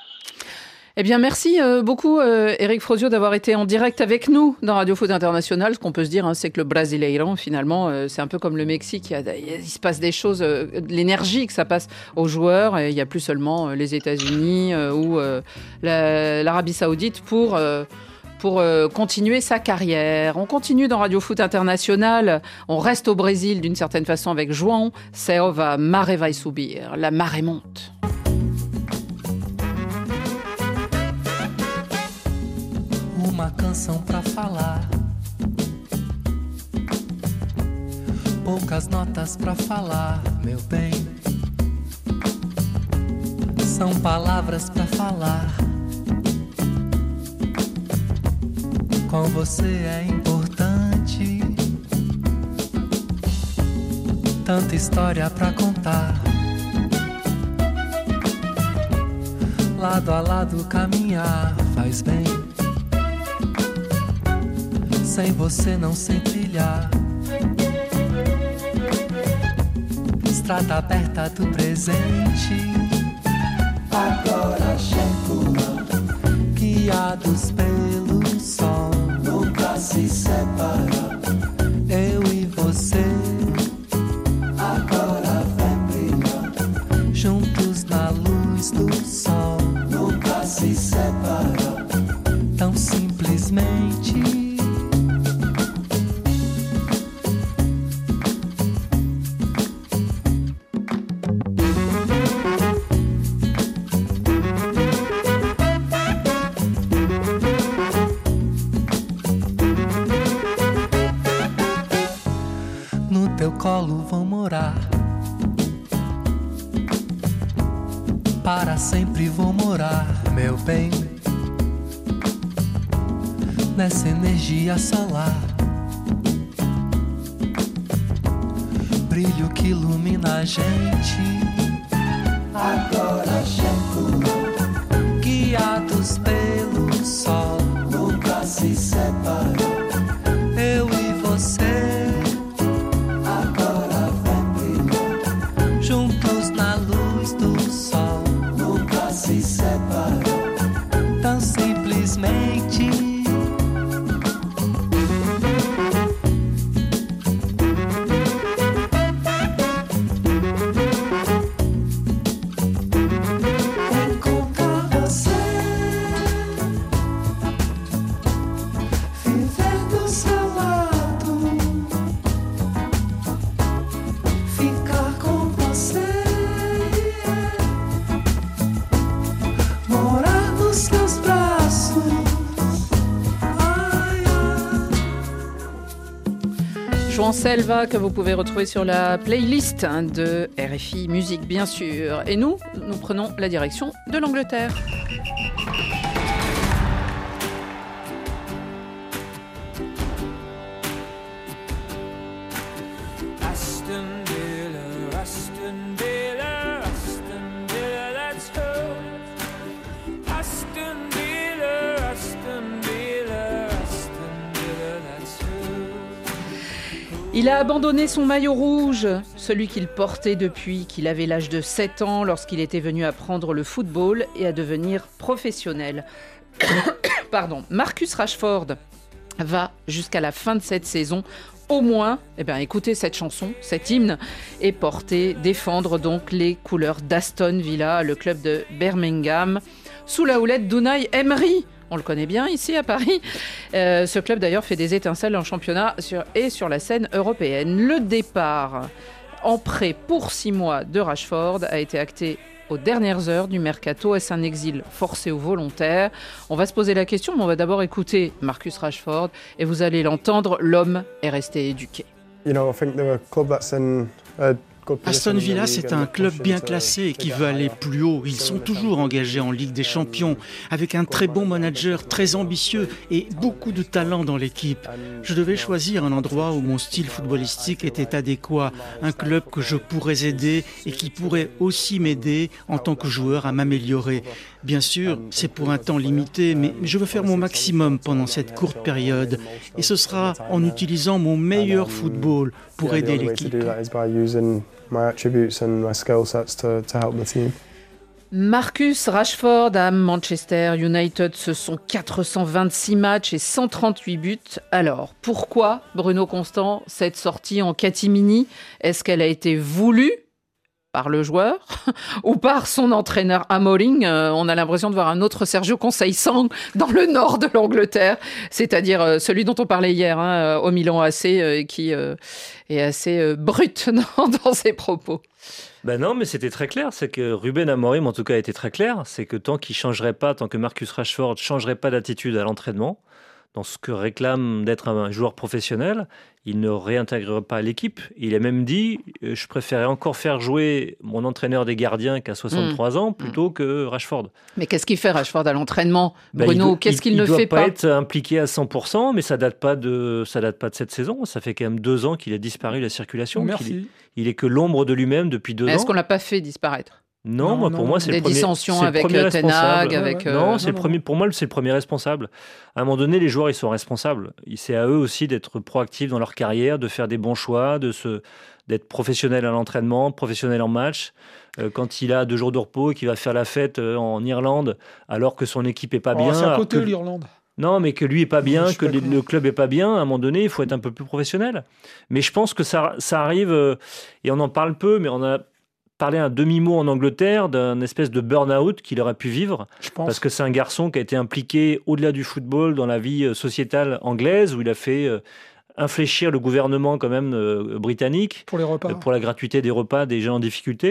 Eh bien, merci euh, beaucoup, euh, Eric Frosio, d'avoir été en direct avec nous dans Radio Foot International. Ce qu'on peut se dire, hein, c'est que le Brasileirão, finalement, euh, c'est un peu comme le Mexique. Il, y a, il se passe des choses, euh, l'énergie que ça passe aux joueurs. Et il n'y a plus seulement euh, les États-Unis euh, ou euh, la, l'Arabie Saoudite pour... Euh, pour euh, continuer sa carrière. On continue dans Radio Foot International. On reste au Brésil d'une certaine façon avec João Silva. Maré vai subir. La marée monte. Uma canção pra falar, poucas notas pra falar, meu bem. São palavras pra falar. Com você é importante, tanta história pra contar. Lado a lado caminhar faz bem. Sem você não sei trilhar. Estrada aberta do presente. Agora chegou, guiados pelo sol. Nunca se separa, eu e você. Agora vem brilhar, juntos na luz do sol. Nunca se separa, tão simplesmente. para sempre vou morar, meu bem, nessa energia solar. Brilho que ilumina a gente. Agora chego, guiados pelo sol, nunca se separou. Eu e você, agora vem brilhar, juntos na luz do sol, nunca se separou. Tão simplesmente. João Selva, que vous pouvez retrouver sur la playlist de R F I Musique, bien sûr. Et nous, nous prenons la direction de l'Angleterre. Il a abandonné son maillot rouge, celui qu'il portait depuis qu'il avait l'âge de sept ans lorsqu'il était venu apprendre le football et à devenir professionnel. Pardon. Marcus Rashford va jusqu'à la fin de cette saison au moins, eh bien, écouter cette chanson, cet hymne, et porter, défendre donc les couleurs d'Aston Villa, le club de Birmingham, sous la houlette d'Unai Emery. On le connaît bien ici à Paris. Euh, ce club d'ailleurs fait des étincelles en championnat sur, et sur la scène européenne. Le départ en prêt pour six mois de Rashford a été acté aux dernières heures du mercato. Est-ce un exil forcé ou volontaire ? On va se poser la question, mais on va d'abord écouter Marcus Rashford et vous allez l'entendre, l'homme est resté éduqué. You know, I think they're a club that's in a Aston Villa, c'est un club bien classé et qui veut aller plus haut. Ils sont toujours engagés en Ligue des Champions, avec un très bon manager, très ambitieux et beaucoup de talent dans l'équipe. Je devais choisir un endroit où mon style footballistique était adéquat, un club que je pourrais aider et qui pourrait aussi m'aider en tant que joueur à m'améliorer. Bien sûr, c'est pour un temps limité, mais je veux faire mon maximum pendant cette courte période. Et ce sera en utilisant mon meilleur football pour aider l'équipe. Marcus Rashford à Manchester United, ce sont quatre cent vingt-six matchs et cent trente-huit buts. Alors, pourquoi, Bruno Constant, cette sortie en catimini ? Est-ce qu'elle a été voulue par le joueur ou par son entraîneur Amorim? euh, On a l'impression de voir un autre Sergio Conceição dans le nord de l'Angleterre, c'est-à-dire euh, celui dont on parlait hier hein, au Milan A C, euh, qui euh, est assez euh, brut dans, dans ses propos. Ben non, mais c'était très clair. C'est que Ruben Amorim, en tout cas, a été très clair. C'est que tant qu'il changerait pas, tant que Marcus Rashford changerait pas d'attitude à l'entraînement, dans ce que réclame d'être un joueur professionnel, il ne réintégrerait pas l'équipe. Il a même dit euh, je préférais encore faire jouer mon entraîneur des gardiens qui a soixante-trois mmh. ans plutôt mmh. que Rashford. Mais qu'est-ce qu'il fait Rashford à l'entraînement, Bruno? ben, Qu'est-ce qu'il il, ne il fait pas Il ne doit pas être impliqué à cent pour cent, mais ça date pas de ça date pas de cette saison. Ça fait quand même deux ans qu'il a disparu de la circulation. Merci. Il est, il est que l'ombre de lui-même depuis deux mais ans. Est-ce qu'on l'a pas fait disparaître? Non, non, moi, non, pour moi, c'est des le premier. dissensions c'est avec le Ten Hag, avec. Euh, non, c'est non, le premier. Non. Pour moi, c'est le premier responsable. À un moment donné, les joueurs, ils sont responsables. C'est à eux aussi d'être proactifs dans leur carrière, de faire des bons choix, de se, d'être professionnel à l'entraînement, professionnel en match. Euh, quand il a deux jours de repos et qu'il va faire la fête euh, en Irlande, alors que son équipe est pas oh, bien. C'est à côté que... l'Irlande. Non, mais que lui est pas bien, que le, le club est pas bien, à un moment donné, il faut être un peu plus professionnel. Mais je pense que ça, ça arrive, euh, et on en parle peu, mais on a parlé un demi-mot en Angleterre d'un espèce de burn-out qu'il aurait pu vivre, parce que c'est un garçon qui a été impliqué au-delà du football dans la vie sociétale anglaise, où il a fait euh, infléchir le gouvernement quand même euh, britannique pour les repas, euh, pour la gratuité des repas des gens en difficulté.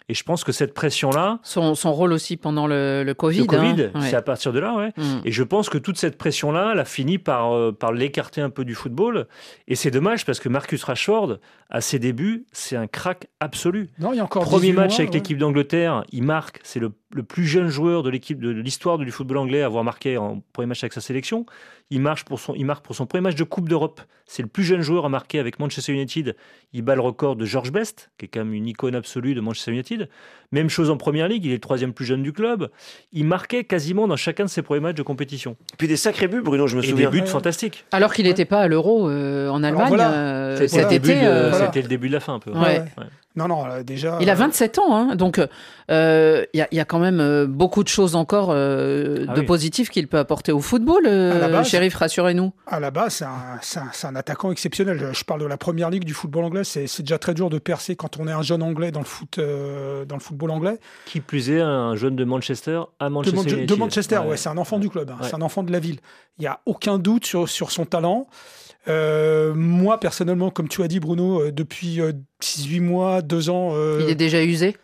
Et je pense que cette pression-là... Son, son rôle aussi pendant le, le Covid. Le Covid, hein. c'est ouais. à partir de là, ouais. Mm. Et je pense que toute cette pression-là, elle a fini par, euh, par l'écarter un peu du football. Et c'est dommage parce que Marcus Rashford, à ses débuts, c'est un crack absolu. Non, il y a encore Premier match mois, avec ouais. l'équipe d'Angleterre, il marque. C'est le, le plus jeune joueur de l'équipe de, de l'histoire du football anglais à avoir marqué en premier match avec sa sélection. Il, marche pour son, il marque pour son premier match de Coupe d'Europe. C'est le plus jeune joueur à marquer avec Manchester United. Il bat le record de George Best, qui est quand même une icône absolue de Manchester United. Même chose en Première Ligue, il est le troisième plus jeune du club. Il marquait quasiment dans chacun de ses premiers matchs de compétition. Et puis des sacrés buts, Bruno, je me Et souviens. des buts ouais. fantastiques. Alors qu'il n'était pas à l'Euro euh, en Allemagne voilà. euh, C'était, cet le été. début de, euh, voilà. C'était le début de la fin un peu. Ouais. Ouais. Ouais. Non, non, là, déjà... Il a vingt-sept ans, hein, donc il euh, y, y a quand même euh, beaucoup de choses encore euh, Ah de oui. positifs qu'il peut apporter au football, euh, À la base. Shérif, rassurez-nous. À la base, c'est un, c'est, un, c'est un attaquant exceptionnel. Je, je parle de la première ligue du football anglais. C'est, c'est déjà très dur de percer quand on est un jeune anglais dans le, foot, euh, dans le football anglais. Qui plus est, un jeune de Manchester à Manchester De, Man- United. de Manchester, ouais. Ouais. C'est un enfant du club, hein. Ouais. C'est un enfant de la ville. Il n'y a aucun doute sur, sur son talent. Euh, moi, personnellement, comme tu as dit, Bruno, euh, depuis euh, six huit mois, deux ans... euh, Il est déjà usé.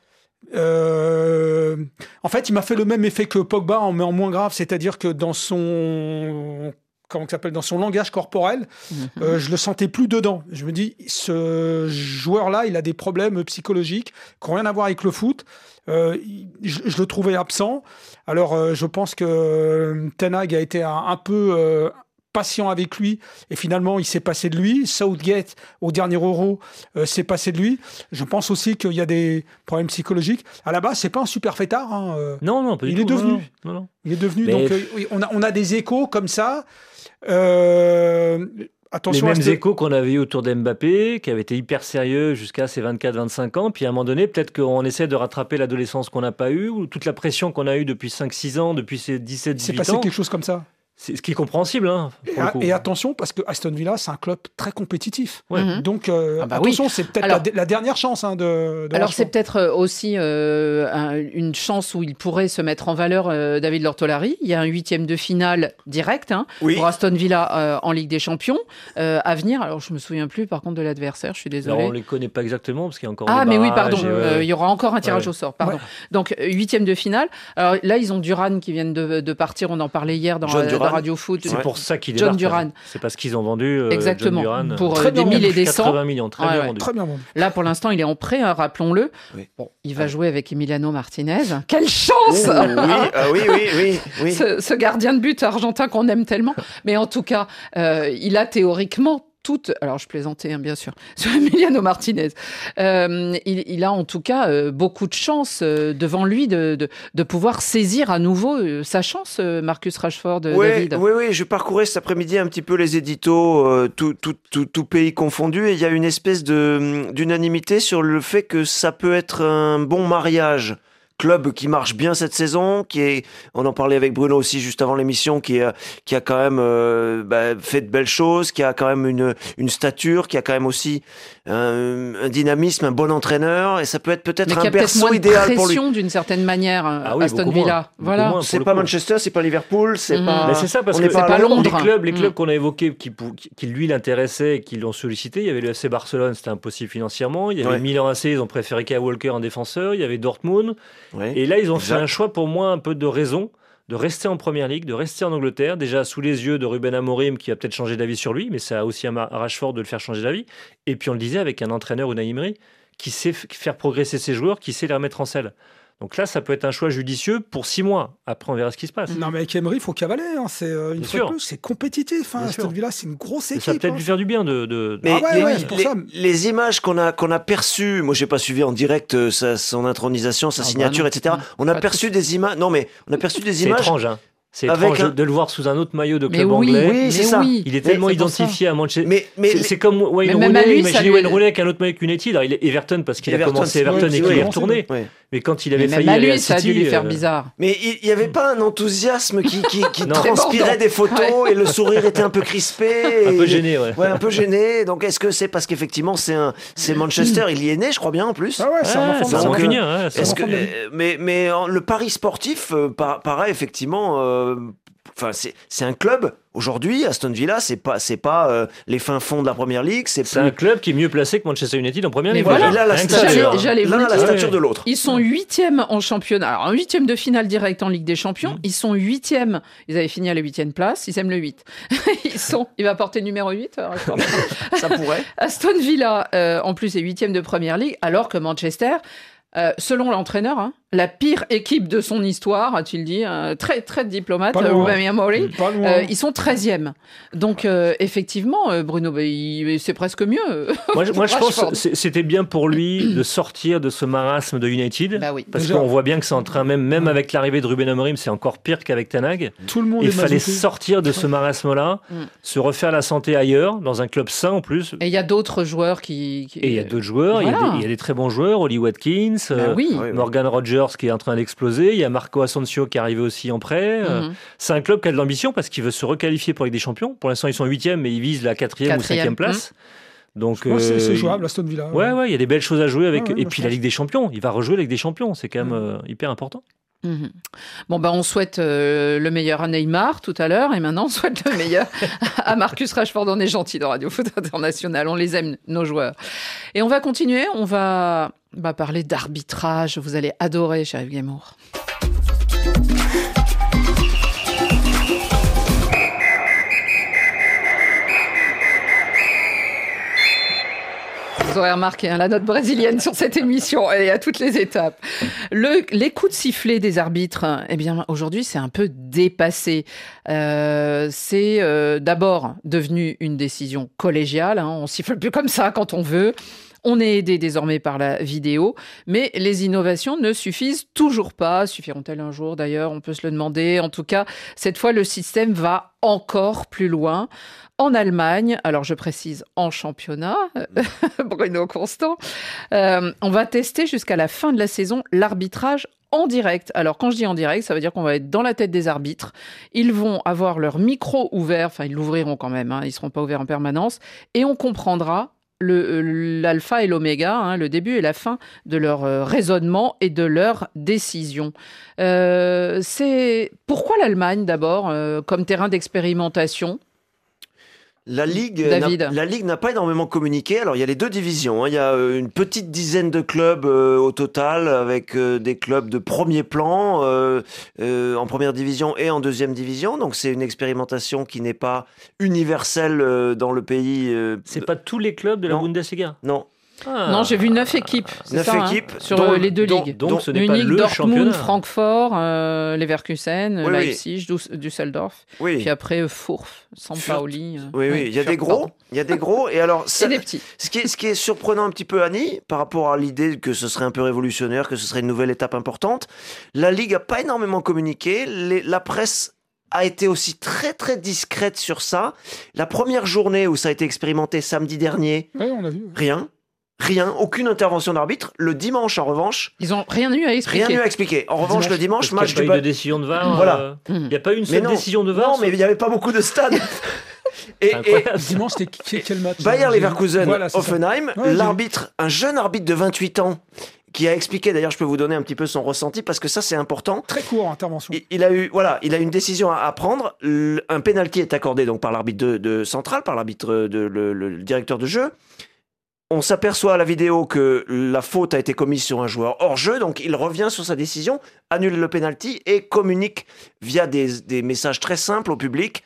Euh, en fait, il m'a fait le même effet que Pogba, en, mais en moins grave, c'est-à-dire que dans son, comment ça s'appelle, dans son langage corporel, Mm-hmm. euh, je le sentais plus dedans. Je me dis, ce joueur-là, il a des problèmes psychologiques qui n'ont rien à voir avec le foot. Euh, je, je le trouvais absent. Alors, euh, je pense que euh, Ten Hag a été un, un peu euh, patient avec lui et finalement il s'est passé de lui. Southgate au dernier Euro euh, s'est passé de lui. Je pense aussi qu'il y a des problèmes psychologiques. À la base, c'est pas un super fêtard. Hein. Euh, Non, non, pas du il tout. est devenu. Non, non, non. Il est devenu. Mais... Donc euh, oui, on a on a des échos comme ça. Euh, Attention les à mêmes ce... échos qu'on avait eu autour d'Mbappé, qui avait été hyper sérieux jusqu'à ses vingt-quatre vingt-cinq ans. Puis à un moment donné, peut-être qu'on essaie de rattraper l'adolescence qu'on n'a pas eue, ou toute la pression qu'on a eue depuis cinq six ans, depuis ses dix-sept dix-huit ans. Il s'est passé quelque chose comme ça. C'est ce qui est compréhensible. Hein, et, et attention, parce que Aston Villa, c'est un club très compétitif. Ouais. Mm-hmm. Donc, euh, ah bah attention, oui. c'est peut-être Alors, la, la dernière chance hein, de, de Alors, Rashford. c'est peut-être aussi euh, un, une chance où il pourrait se mettre en valeur, euh, David Lortolari. Il y a un huitième de finale direct hein, oui. pour Aston Villa euh, en Ligue des Champions euh, à venir. Alors, je me souviens plus, par contre, de l'adversaire. Je suis désolée. Alors, on les connaît pas exactement parce qu'il y a encore Ah, des mais barrages, oui, pardon. et, ouais, euh, ouais. Il y aura encore un tirage ouais. au sort. Pardon. Ouais. Donc, huitième de finale. Alors là, ils ont Duran qui viennent de, de partir. On en parlait hier dans, John dans Duran. Radio Foot. C'est ouais. pour ça qu'il John débarque. Duran. C'est parce qu'ils ont vendu euh, Exactement. John Duran. Pour Très euh, des bien mille et vendu. des cents. quatre-vingts millions, très Ouais, bien ouais. vendu. Très bien vendu. Là, pour l'instant, il est en prêt, hein, rappelons-le. Oui. Bon, il va jouer avec Emiliano Martinez. Quelle chance Oh, oui, ah, oui, oui, oui, oui. ce, ce gardien de but argentin qu'on aime tellement. Mais en tout cas, euh, il a théoriquement toute... Alors, je plaisantais, hein, bien sûr, sur Emiliano Martinez. Euh, il, il a en tout cas euh, beaucoup de chance euh, devant lui de, de, de pouvoir saisir à nouveau euh, sa chance, euh, Marcus Rashford, euh, Ouais, David. oui, oui, je parcourais cet après-midi un petit peu les éditos, euh, tout, tout, tout, tout pays confondu, et il y a une espèce de, d'unanimité sur le fait que ça peut être un bon mariage. Club qui marche bien cette saison, qui est, on en parlait avec Bruno aussi juste avant l'émission, qui, est, qui a quand même euh, bah, fait de belles choses, qui a quand même une, une stature, qui a quand même aussi un, un dynamisme, un bon entraîneur, et ça peut être peut-être Mais un qui a peut-être berceau moins de idéal pour lui. pression d'une certaine manière, Ah oui, Aston beaucoup moins. Villa. Beaucoup Voilà. moins. pour C'est le pas coup. Manchester, c'est pas Liverpool, c'est Mmh. pas. Mais c'est ça, parce on que n'est pas c'est à pas Londres. Londres. Les clubs, les Mm. clubs qu'on a évoqués, qui, pou- qui, qui lui l'intéressaient et qui l'ont sollicité, il y avait le F C Barcelone, c'était impossible financièrement. Il y avait Ouais. Milan A C, ils ont préféré Kyle Walker en défenseur. Il y avait Dortmund. Ouais. Et là, ils ont Exact. fait un choix pour moi un peu de raison de rester en Première Ligue, de rester en Angleterre, déjà sous les yeux de Ruben Amorim qui a peut-être changé d'avis sur lui, mais ça a aussi à Rashford de le faire changer d'avis. Et puis on le disait avec un entraîneur Unai Emery qui sait f- faire progresser ses joueurs, qui sait les remettre en selle. Donc là, ça peut être un choix judicieux pour six mois. Après, on verra ce qui se passe. Non, mais avec Emery, il faut cavaler. Hein. C'est, euh, une Bien fois sûr. de plus, c'est compétitif. Hein. Bien Aston sûr. Villa, c'est une grosse Et équipe. ça va peut-être hein. lui faire du bien de... de- Mais Ah ouais, les, ouais, c'est pour les- ça. les images qu'on a, qu'on a perçues, moi j'ai pas suivi en direct euh, sa, son intronisation, sa Ah signature, bah non. et cetera. On a Pas perçu des images. Non, mais on a perçu des C'est images. étrange, hein. C'est Avec étrange un- de le voir sous un autre maillot de Mais club oui, anglais. Oui, mais c'est ça. oui. Il est Mais tellement c'est pour ça. identifié à Manchester. Mais, mais c'est, c'est comme Wayne Mais même à Rooney. lui, ça Imaginez lui- Wayne Rooney avec un autre maillot qu'United. Alors, il est Everton parce qu'il a Everton, commencé c'est- Everton ouais, et c'est qu'il est vrai. retourné. Ouais. Mais quand il Mais avait même failli à aller lui, à ça a dû City, lui faire euh, bizarre. Mais il n'y avait pas un enthousiasme qui, qui, qui Non. transpirait Débordant. des photos et le sourire était un peu crispé. un et- peu gêné, ouais. Ouais, un peu gêné. Donc est-ce que c'est parce qu'effectivement c'est un, c'est Manchester, il y est né, je crois bien en plus. Ah ouais, c'est un Ouais, enfant c'est un de- Donc, rancunier, ouais, c'est Est-ce un que, enfant de- euh, mais, mais en- le pari sportif euh, par- paraît effectivement euh, Euh, Enfin, c'est, c'est un club. Aujourd'hui, Aston Villa, c'est pas, c'est pas euh, les fins fonds de la Première Ligue. C'est, c'est plus... un club qui est mieux placé que Manchester United en Première Mais Ligue. voilà. Et là, la stature, j'allais, j'allais là, la stature de l'autre. Ils sont huitièmes en championnat. Alors, un huitième de finale direct en Ligue des Champions. Mmh. Ils sont huitièmes. Ils avaient fini à la huitième place. Ils aiment le huit. Ils sont. Il va porter numéro huit. Alors, ça pourrait. Aston Villa, euh, en plus, est huitième de Première Ligue, alors que Manchester. Euh, selon l'entraîneur, hein, la pire équipe de son histoire, a-t-il dit, euh, très très diplomate, Ruben Amorim, euh, ils sont treizième. Donc euh, effectivement, euh, Bruno, bah, il, c'est presque mieux. Moi, je, moi, je pense que c'était bien pour lui de sortir de ce marasme de United, bah oui. parce Déjà. qu'on voit bien que c'est en train, même, même avec l'arrivée de Ruben Amorim, c'est encore pire qu'avec Ten Hag. Tout le monde Il est fallait mazouté. sortir de ce marasme-là, mm. se refaire la santé ailleurs, dans un club sain en plus. Et il y a d'autres joueurs qui... qui... Et il y a d'autres joueurs, il voilà. y, y a des très bons joueurs, Oli Watkins, bah euh, oui. Morgan Rogers qui est en train d'exploser, il y a Marco Asensio qui est arrivé aussi en prêt. Mm-hmm. C'est un club qui a de l'ambition parce qu'il veut se requalifier pour Ligue des Champions. Pour l'instant, ils sont huitième, mais ils visent la quatrième ou cinquième place. Mm. Donc, euh, c'est, c'est jouable, euh, Aston Villa. Ouais, ouais, il y a des belles choses à jouer avec. Ouais, ouais, et puis la Ligue des Champions, il va rejouer la Ligue des Champions, c'est quand même mm. euh, hyper important. Mmh. Bon, ben, on souhaite euh, le meilleur à Neymar tout à l'heure, et maintenant on souhaite le meilleur à Marcus Rashford. On est gentil dans Radio Foot International, on les aime, nos joueurs. Et on va continuer, on va bah, parler d'arbitrage. Vous allez adorer, cher Yves Guémour. Vous aurez remarqué hein, la note brésilienne sur cette émission et à toutes les étapes. Le, les coups de sifflet des arbitres, eh bien aujourd'hui c'est un peu dépassé. Euh, c'est euh, d'abord devenu une décision collégiale. Hein, on siffle plus comme ça quand on veut. On est aidé désormais par la vidéo, mais les innovations ne suffisent toujours pas. Suffiront-elles un jour d'ailleurs? On peut se le demander. En tout cas, cette fois, le système va encore plus loin. En Allemagne, alors je précise en championnat, Bruno Constant, euh, on va tester jusqu'à la fin de la saison l'arbitrage en direct. Alors quand je dis en direct, ça veut dire qu'on va être dans la tête des arbitres. Ils vont avoir leur micro ouvert, enfin ils l'ouvriront quand même, hein, ils ne seront pas ouverts en permanence, et on comprendra Le, l'alpha et l'oméga, hein, le début et la fin de leur euh, raisonnement et de leurs décisions. Euh, c'est pourquoi l'Allemagne d'abord euh, comme terrain d'expérimentation? La Ligue, David. n'a, la Ligue n'a pas énormément communiqué. Alors, il y a les deux divisions. Hein. Il y a euh, une petite dizaine de clubs euh, au total, avec euh, des clubs de premier plan euh, euh, en première division et en deuxième division. Donc, c'est une expérimentation qui n'est pas universelle euh, dans le pays. Euh, c'est pas tous les clubs de la non. Bundesliga? Non. Ah. Non, j'ai vu neuf équipes. C'est neuf ça, équipes hein, sur dont, les deux dont, ligues. Donc, donc ce n'est Munich, pas le Dortmund, championnat. Francfort, euh, Leverkusen, oui, Leipzig, oui. Düsseldorf. Oui. Puis après, Furth, Sampaoli. Euh, oui, oui, il y a Furth, des gros. pardon. Il y a des gros. Et alors, ça, et des petits. Ce qui, est, ce qui est surprenant un petit peu, Annie, par rapport à l'idée que ce serait un peu révolutionnaire, que ce serait une nouvelle étape importante, la Ligue n'a pas énormément communiqué. Les, la presse a été aussi très très discrète sur ça. La première journée où ça a été expérimenté samedi dernier, ouais, on a vu. rien. Rien, aucune intervention d'arbitre. Le dimanche, en revanche... Ils n'ont rien eu à expliquer. Rien eu à expliquer. En revanche, le dimanche, match du... Il n'y a pas eu de décision de V A R. Voilà. Euh... Il n'y a pas eu une seule non, décision de V A R. Non, mais il n'y avait pas beaucoup de stades. Et, et dimanche, c'était quel match? Bayer Leverkusen, voilà, Hoffenheim. Ouais, l'arbitre, un jeune arbitre de vingt-huit ans, qui a expliqué, d'ailleurs je peux vous donner un petit peu son ressenti, parce que ça c'est important. Très court, intervention. Il, il a eu, voilà, il a une décision à, à prendre. Le, un penalty est accordé donc par l'arbitre de, de central, par l'arbitre, de, le, le, le directeur de jeu. On s'aperçoit à la vidéo que la faute a été commise sur un joueur hors jeu, donc il revient sur sa décision, annule le penalty et communique via des, des messages très simples au public.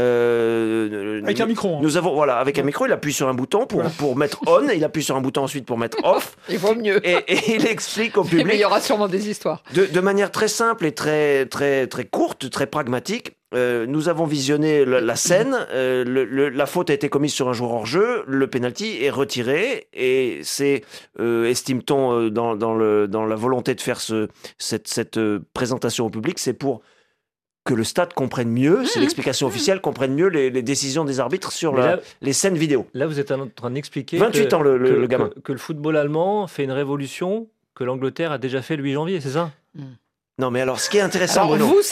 Euh, avec nous, un micro. Hein. Nous avons, voilà, avec un micro, il appuie sur un bouton pour, voilà. pour mettre on, et il appuie sur un bouton ensuite pour mettre off. Il vaut mieux. Et, et il explique au public. Mais il y aura sûrement des histoires. De, de manière très simple et très, très, très courte, très pragmatique. Euh, nous avons visionné la, la scène, euh, le, le, la faute a été commise sur un joueur hors jeu, le penalty est retiré et c'est, euh, estime-t-on, euh, dans, dans, le, dans la volonté de faire ce, cette, cette euh, présentation au public, c'est pour que le stade comprenne mieux, c'est l'explication officielle, comprenne mieux les, les décisions des arbitres sur la, là, les scènes vidéo. Là, vous êtes en train d'expliquer vingt-huit que, ans le, le, que, le gamin. Que, que le football allemand fait une révolution que l'Angleterre a déjà fait le huit janvier, c'est ça? Non, mais alors, ce qui est intéressant, alors, Bruno, vous, c'est en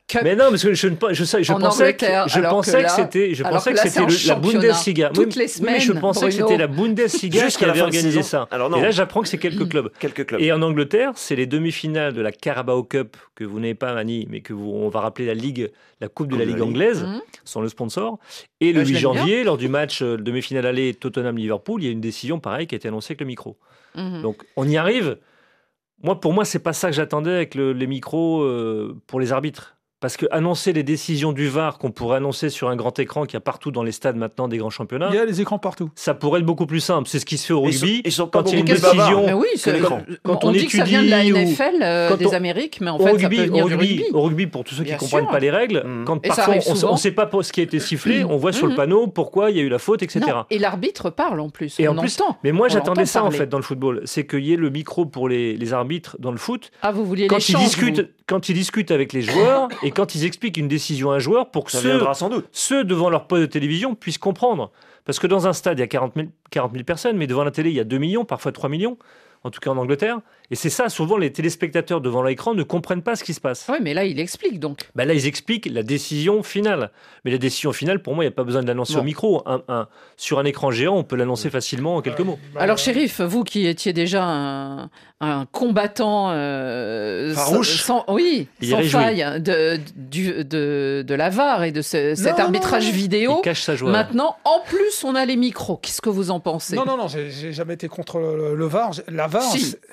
Cup. Mais non, parce que je, je, je, je en pensais que, Angleterre, je alors pensais que, que là, c'était, je pensais que, que là, c'était le, la Bundesliga. Toutes oui, les semaines, oui, mais je pensais Bruno. que c'était la Bundesliga qui avait organisé ça. Alors non. Et là, j'apprends que c'est quelques clubs. Quelques clubs. Et en Angleterre, c'est les demi-finales de la Carabao Cup que vous n'avez pas, Annie, mais que vous, on va rappeler la Ligue, la Coupe de la Ligue anglaise, Mmh. sans le sponsor. Et le Là, je huit l'aime janvier, lors du match euh, demi-finale aller Tottenham-Liverpool, il y a une décision pareille qui a été annoncée avec le micro. Mmh. Donc, on y arrive. Moi, pour moi, c'est pas ça que j'attendais avec le, les micros euh, pour les arbitres. Parce que annoncer les décisions du V A R qu'on pourrait annoncer sur un grand écran qu'il y a partout dans les stades maintenant des grands championnats, il y a les écrans partout. Ça pourrait être beaucoup plus simple. C'est ce qui se fait au Ils sont- rugby. ils sont pas quand il y a une beaucoup plus bavards. décision, Mais oui, que c'est- l'écran. quand on, on dit que ça vient de la étudie N F L euh, quand des on- Amériques, mais en au fait, ça rugby, peut venir au du rugby, rugby. au rugby, pour tous ceux qui Bien ne comprennent sûr. pas les règles, Mm. quand Et ça parfois arrive on ne souvent. sait pas ce qui a été sifflé, on voit sur le Mhm. panneau pourquoi il y a eu la faute, et cetera. Non, et l'arbitre parle en plus. Et on en plus, entend. mais moi On j'attendais l'entend ça en parler. fait dans le football, c'est qu'il y ait le micro pour les, les arbitres dans le foot. Ah, vous vouliez Quand ils, l'échange, discutent, vous. quand ils discutent avec les joueurs et quand ils expliquent une décision à un joueur pour que Ça ceux, viendra sans doute. ceux devant leur poste de télévision puissent comprendre. Parce que dans un stade, il y a quarante mille, quarante mille personnes, mais devant la télé, il y a deux millions, parfois trois millions, en tout cas en Angleterre. Et c'est ça, souvent les téléspectateurs devant l'écran ne comprennent pas ce qui se passe. Oui, mais là, il explique donc. Ben là, ils expliquent la décision finale. Mais la décision finale, pour moi, il n'y a pas besoin de l'annoncer Non. au micro. Un, un- sur un écran géant, on peut l'annoncer facilement en quelques mots. Alors, shérif, vous qui étiez déjà un, un combattant euh, Farouche. sans, oui, Il est sans réjoui. faille de, du- de, de la V A R et de ce- cet Non, arbitrage non, non. vidéo, Il cache sa joie. maintenant, en plus, on a les micros. Qu'est-ce que vous en pensez? Non, non, non, j'ai j'ai jamais été contre le, le V A R. La V A R, Si. c'est-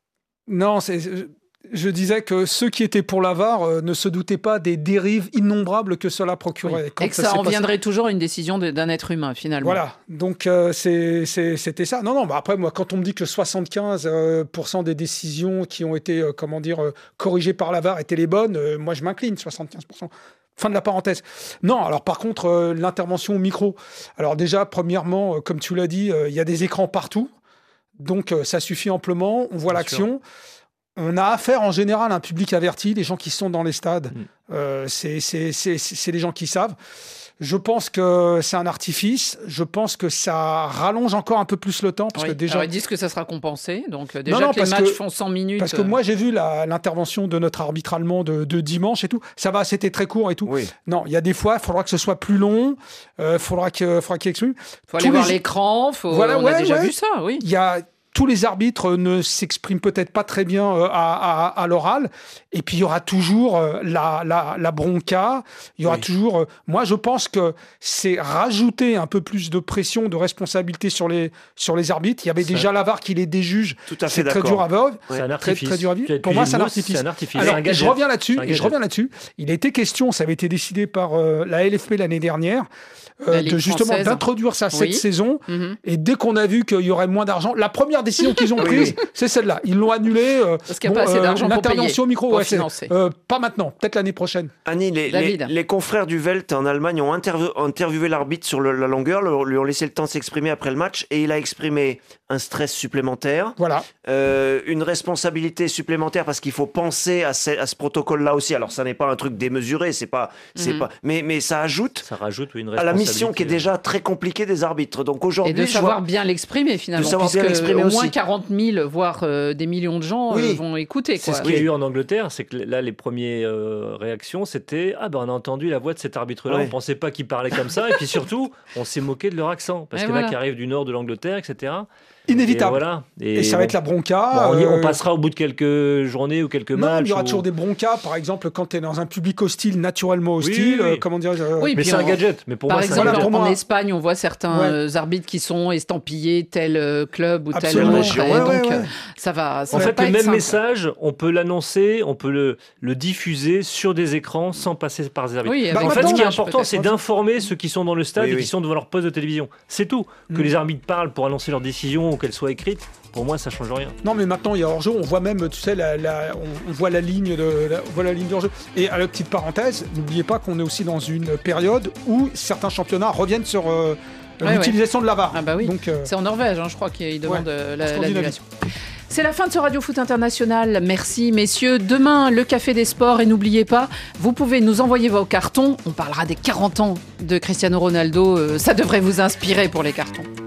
non, c'est. je- Je disais que ceux qui étaient pour la V A R euh, ne se doutaient pas des dérives innombrables que cela procurait. Oui. Quand Et que s'est ça en passé- viendrait toujours à une décision de- d'un être humain, finalement. Voilà, donc euh, c'est- c'est- c'était ça. Non, non, bah après, moi, quand on me dit que soixante-quinze pour cent des décisions qui ont été, euh, comment dire, euh, corrigées par la V A R étaient les bonnes, euh, moi, je m'incline, soixante-quinze pour cent. Fin de la parenthèse. Non, alors par contre, euh, l'intervention au micro. Alors déjà, premièrement, euh, comme tu l'as dit, euh, il y a des écrans partout. Donc euh, ça suffit amplement, on voit Bien l'action. On a affaire en général à un public averti, les gens qui sont dans les stades, Mm. euh, c'est c'est- c'est- c'est les gens qui savent. Je pense que c'est un artifice, je pense que ça rallonge encore un peu plus le temps, parce Oui. que déjà... Alors, ils disent que ça sera compensé. Donc, euh, déjà Non, non, que les parce matchs que- font cent minutes. Parce que euh, moi, j'ai vu la- l'intervention de notre arbitre allemand de, de dimanche et tout. Ça va, c'était très court et tout. Oui. Non, il y a des fois, il faudra que ce soit plus long, il euh, faudra que- faudra qu'il exprime. faut aller tous voir les- l'écran. Faut... Voilà, on ouais, a déjà ouais. vu ça, oui. Il y a tous les arbitres ne s'expriment peut-être pas très bien euh, à, à- à l'oral, et puis il y aura toujours euh, la, la, la bronca, il y aura Oui. toujours... euh, moi, je pense que c'est rajouter un peu plus de pression, de responsabilité sur les, sur les arbitres. Il y avait Ça- déjà la V A R qui les déjuge. Tout à fait C'est très d'accord. dur à vivre. C'est un Très, artifice. très dur à Tu as vivre. le Pour moi, sujet c'est un de mots, artifice. C'est un artifice. Alors, C'est un et je gadget. reviens là-dessus. C'est un Et je gadget. reviens là-dessus. Il a été question, ça avait été décidé par euh, la L F P l'année dernière, euh, La Ligue de justement française. d'introduire ça cette Oui. saison. Mhm. Et dès qu'on a vu qu'il y aurait moins d'argent, la première décision qu'ils ont Oui, prise, oui. c'est celle-là. Ils l'ont annulée. euh, Parce qu'il y a pas assez d'argent pour L'intervention payer, au micro, pour ouais, c'est- financer. euh, pas maintenant, peut-être l'année prochaine. Annie, les, les, David. les confrères du Welt en Allemagne ont interv- interviewé l'arbitre sur le- la longueur, le- lui ont laissé le temps de s'exprimer après le match, et il a exprimé un stress supplémentaire, Voilà. euh, une responsabilité supplémentaire parce qu'il faut penser à ce, à ce protocole-là aussi. Alors ça n'est pas un truc démesuré, c'est pas, c'est Mhm. pas, mais, mais ça ajoute Ça rajoute oui, une à la mission qui est responsabilité. déjà très compliquée des arbitres. Donc Et aujourd'hui, de je savoir vois- bien l'exprimer, finalement. De savoir bien puisque l'exprimer au moins aussi. quarante mille, voire euh, des millions de gens Oui. euh, vont écouter. C'est Quoi. ce qu'il y a eu en Angleterre, c'est que là, les premières euh, réactions, c'était ah ben on a entendu la voix de cet arbitre-là, Ouais. on pensait pas qu'il parlait comme ça, et puis surtout, on s'est moqué de leur accent, parce Et qu'il y en a voilà. qui arrivent du nord de l'Angleterre, et cetera. Inévitable. Et, voilà. Et, ça va bon, être la bronca. bon, on, y- on euh, passera au bout de quelques journées ou quelques Non, matchs. il y aura ou- toujours des broncas, par exemple, quand tu es dans un public hostile, naturellement hostile. Oui, oui. euh, comment dire euh, Oui, Mais puis c'est un on- gadget. Mais pour Par moi, c'est un exemple, Voilà, gadget. pour en moi- Espagne, on voit certains Ouais. euh, arbitres qui sont estampillés tel euh, club ou tel Absolument. autre. Ouais, et ouais, donc, ouais. euh, ça va. Ça En va fait, pas le être même simple. message, on peut l'annoncer, on peut le, le diffuser sur des écrans sans passer par des arbitres. Oui, Bah, avec En fait, ce qui est l'image, important, peut-être. c'est d'informer ceux qui sont dans le stade Oui, et oui. qui sont devant leur poste de télévision. C'est tout. Que Mm. les arbitres parlent pour annoncer leurs décisions ou qu'elles soient écrites, pour moi, ça change rien. Non, mais maintenant, il y a hors-jeu. On voit même, tu sais, la, la- on, on voit la ligne de, la, on voit la ligne de hors-jeu. Et à la petite parenthèse, n'oubliez pas qu'on est aussi dans une période où certains championnats reviennent sur euh, Ouais, l'utilisation de la V A R. Ah bah oui. Donc, euh, C'est en Norvège, hein, je crois qu'ils demandent Ouais, euh, la- Scandinavie. l'annulation. C'est la fin de ce Radio Foot International. Merci, messieurs. Demain, le Café des Sports. Et n'oubliez pas, vous pouvez nous envoyer vos cartons. On parlera des quarante ans de Cristiano Ronaldo. Euh, ça devrait vous inspirer pour les cartons.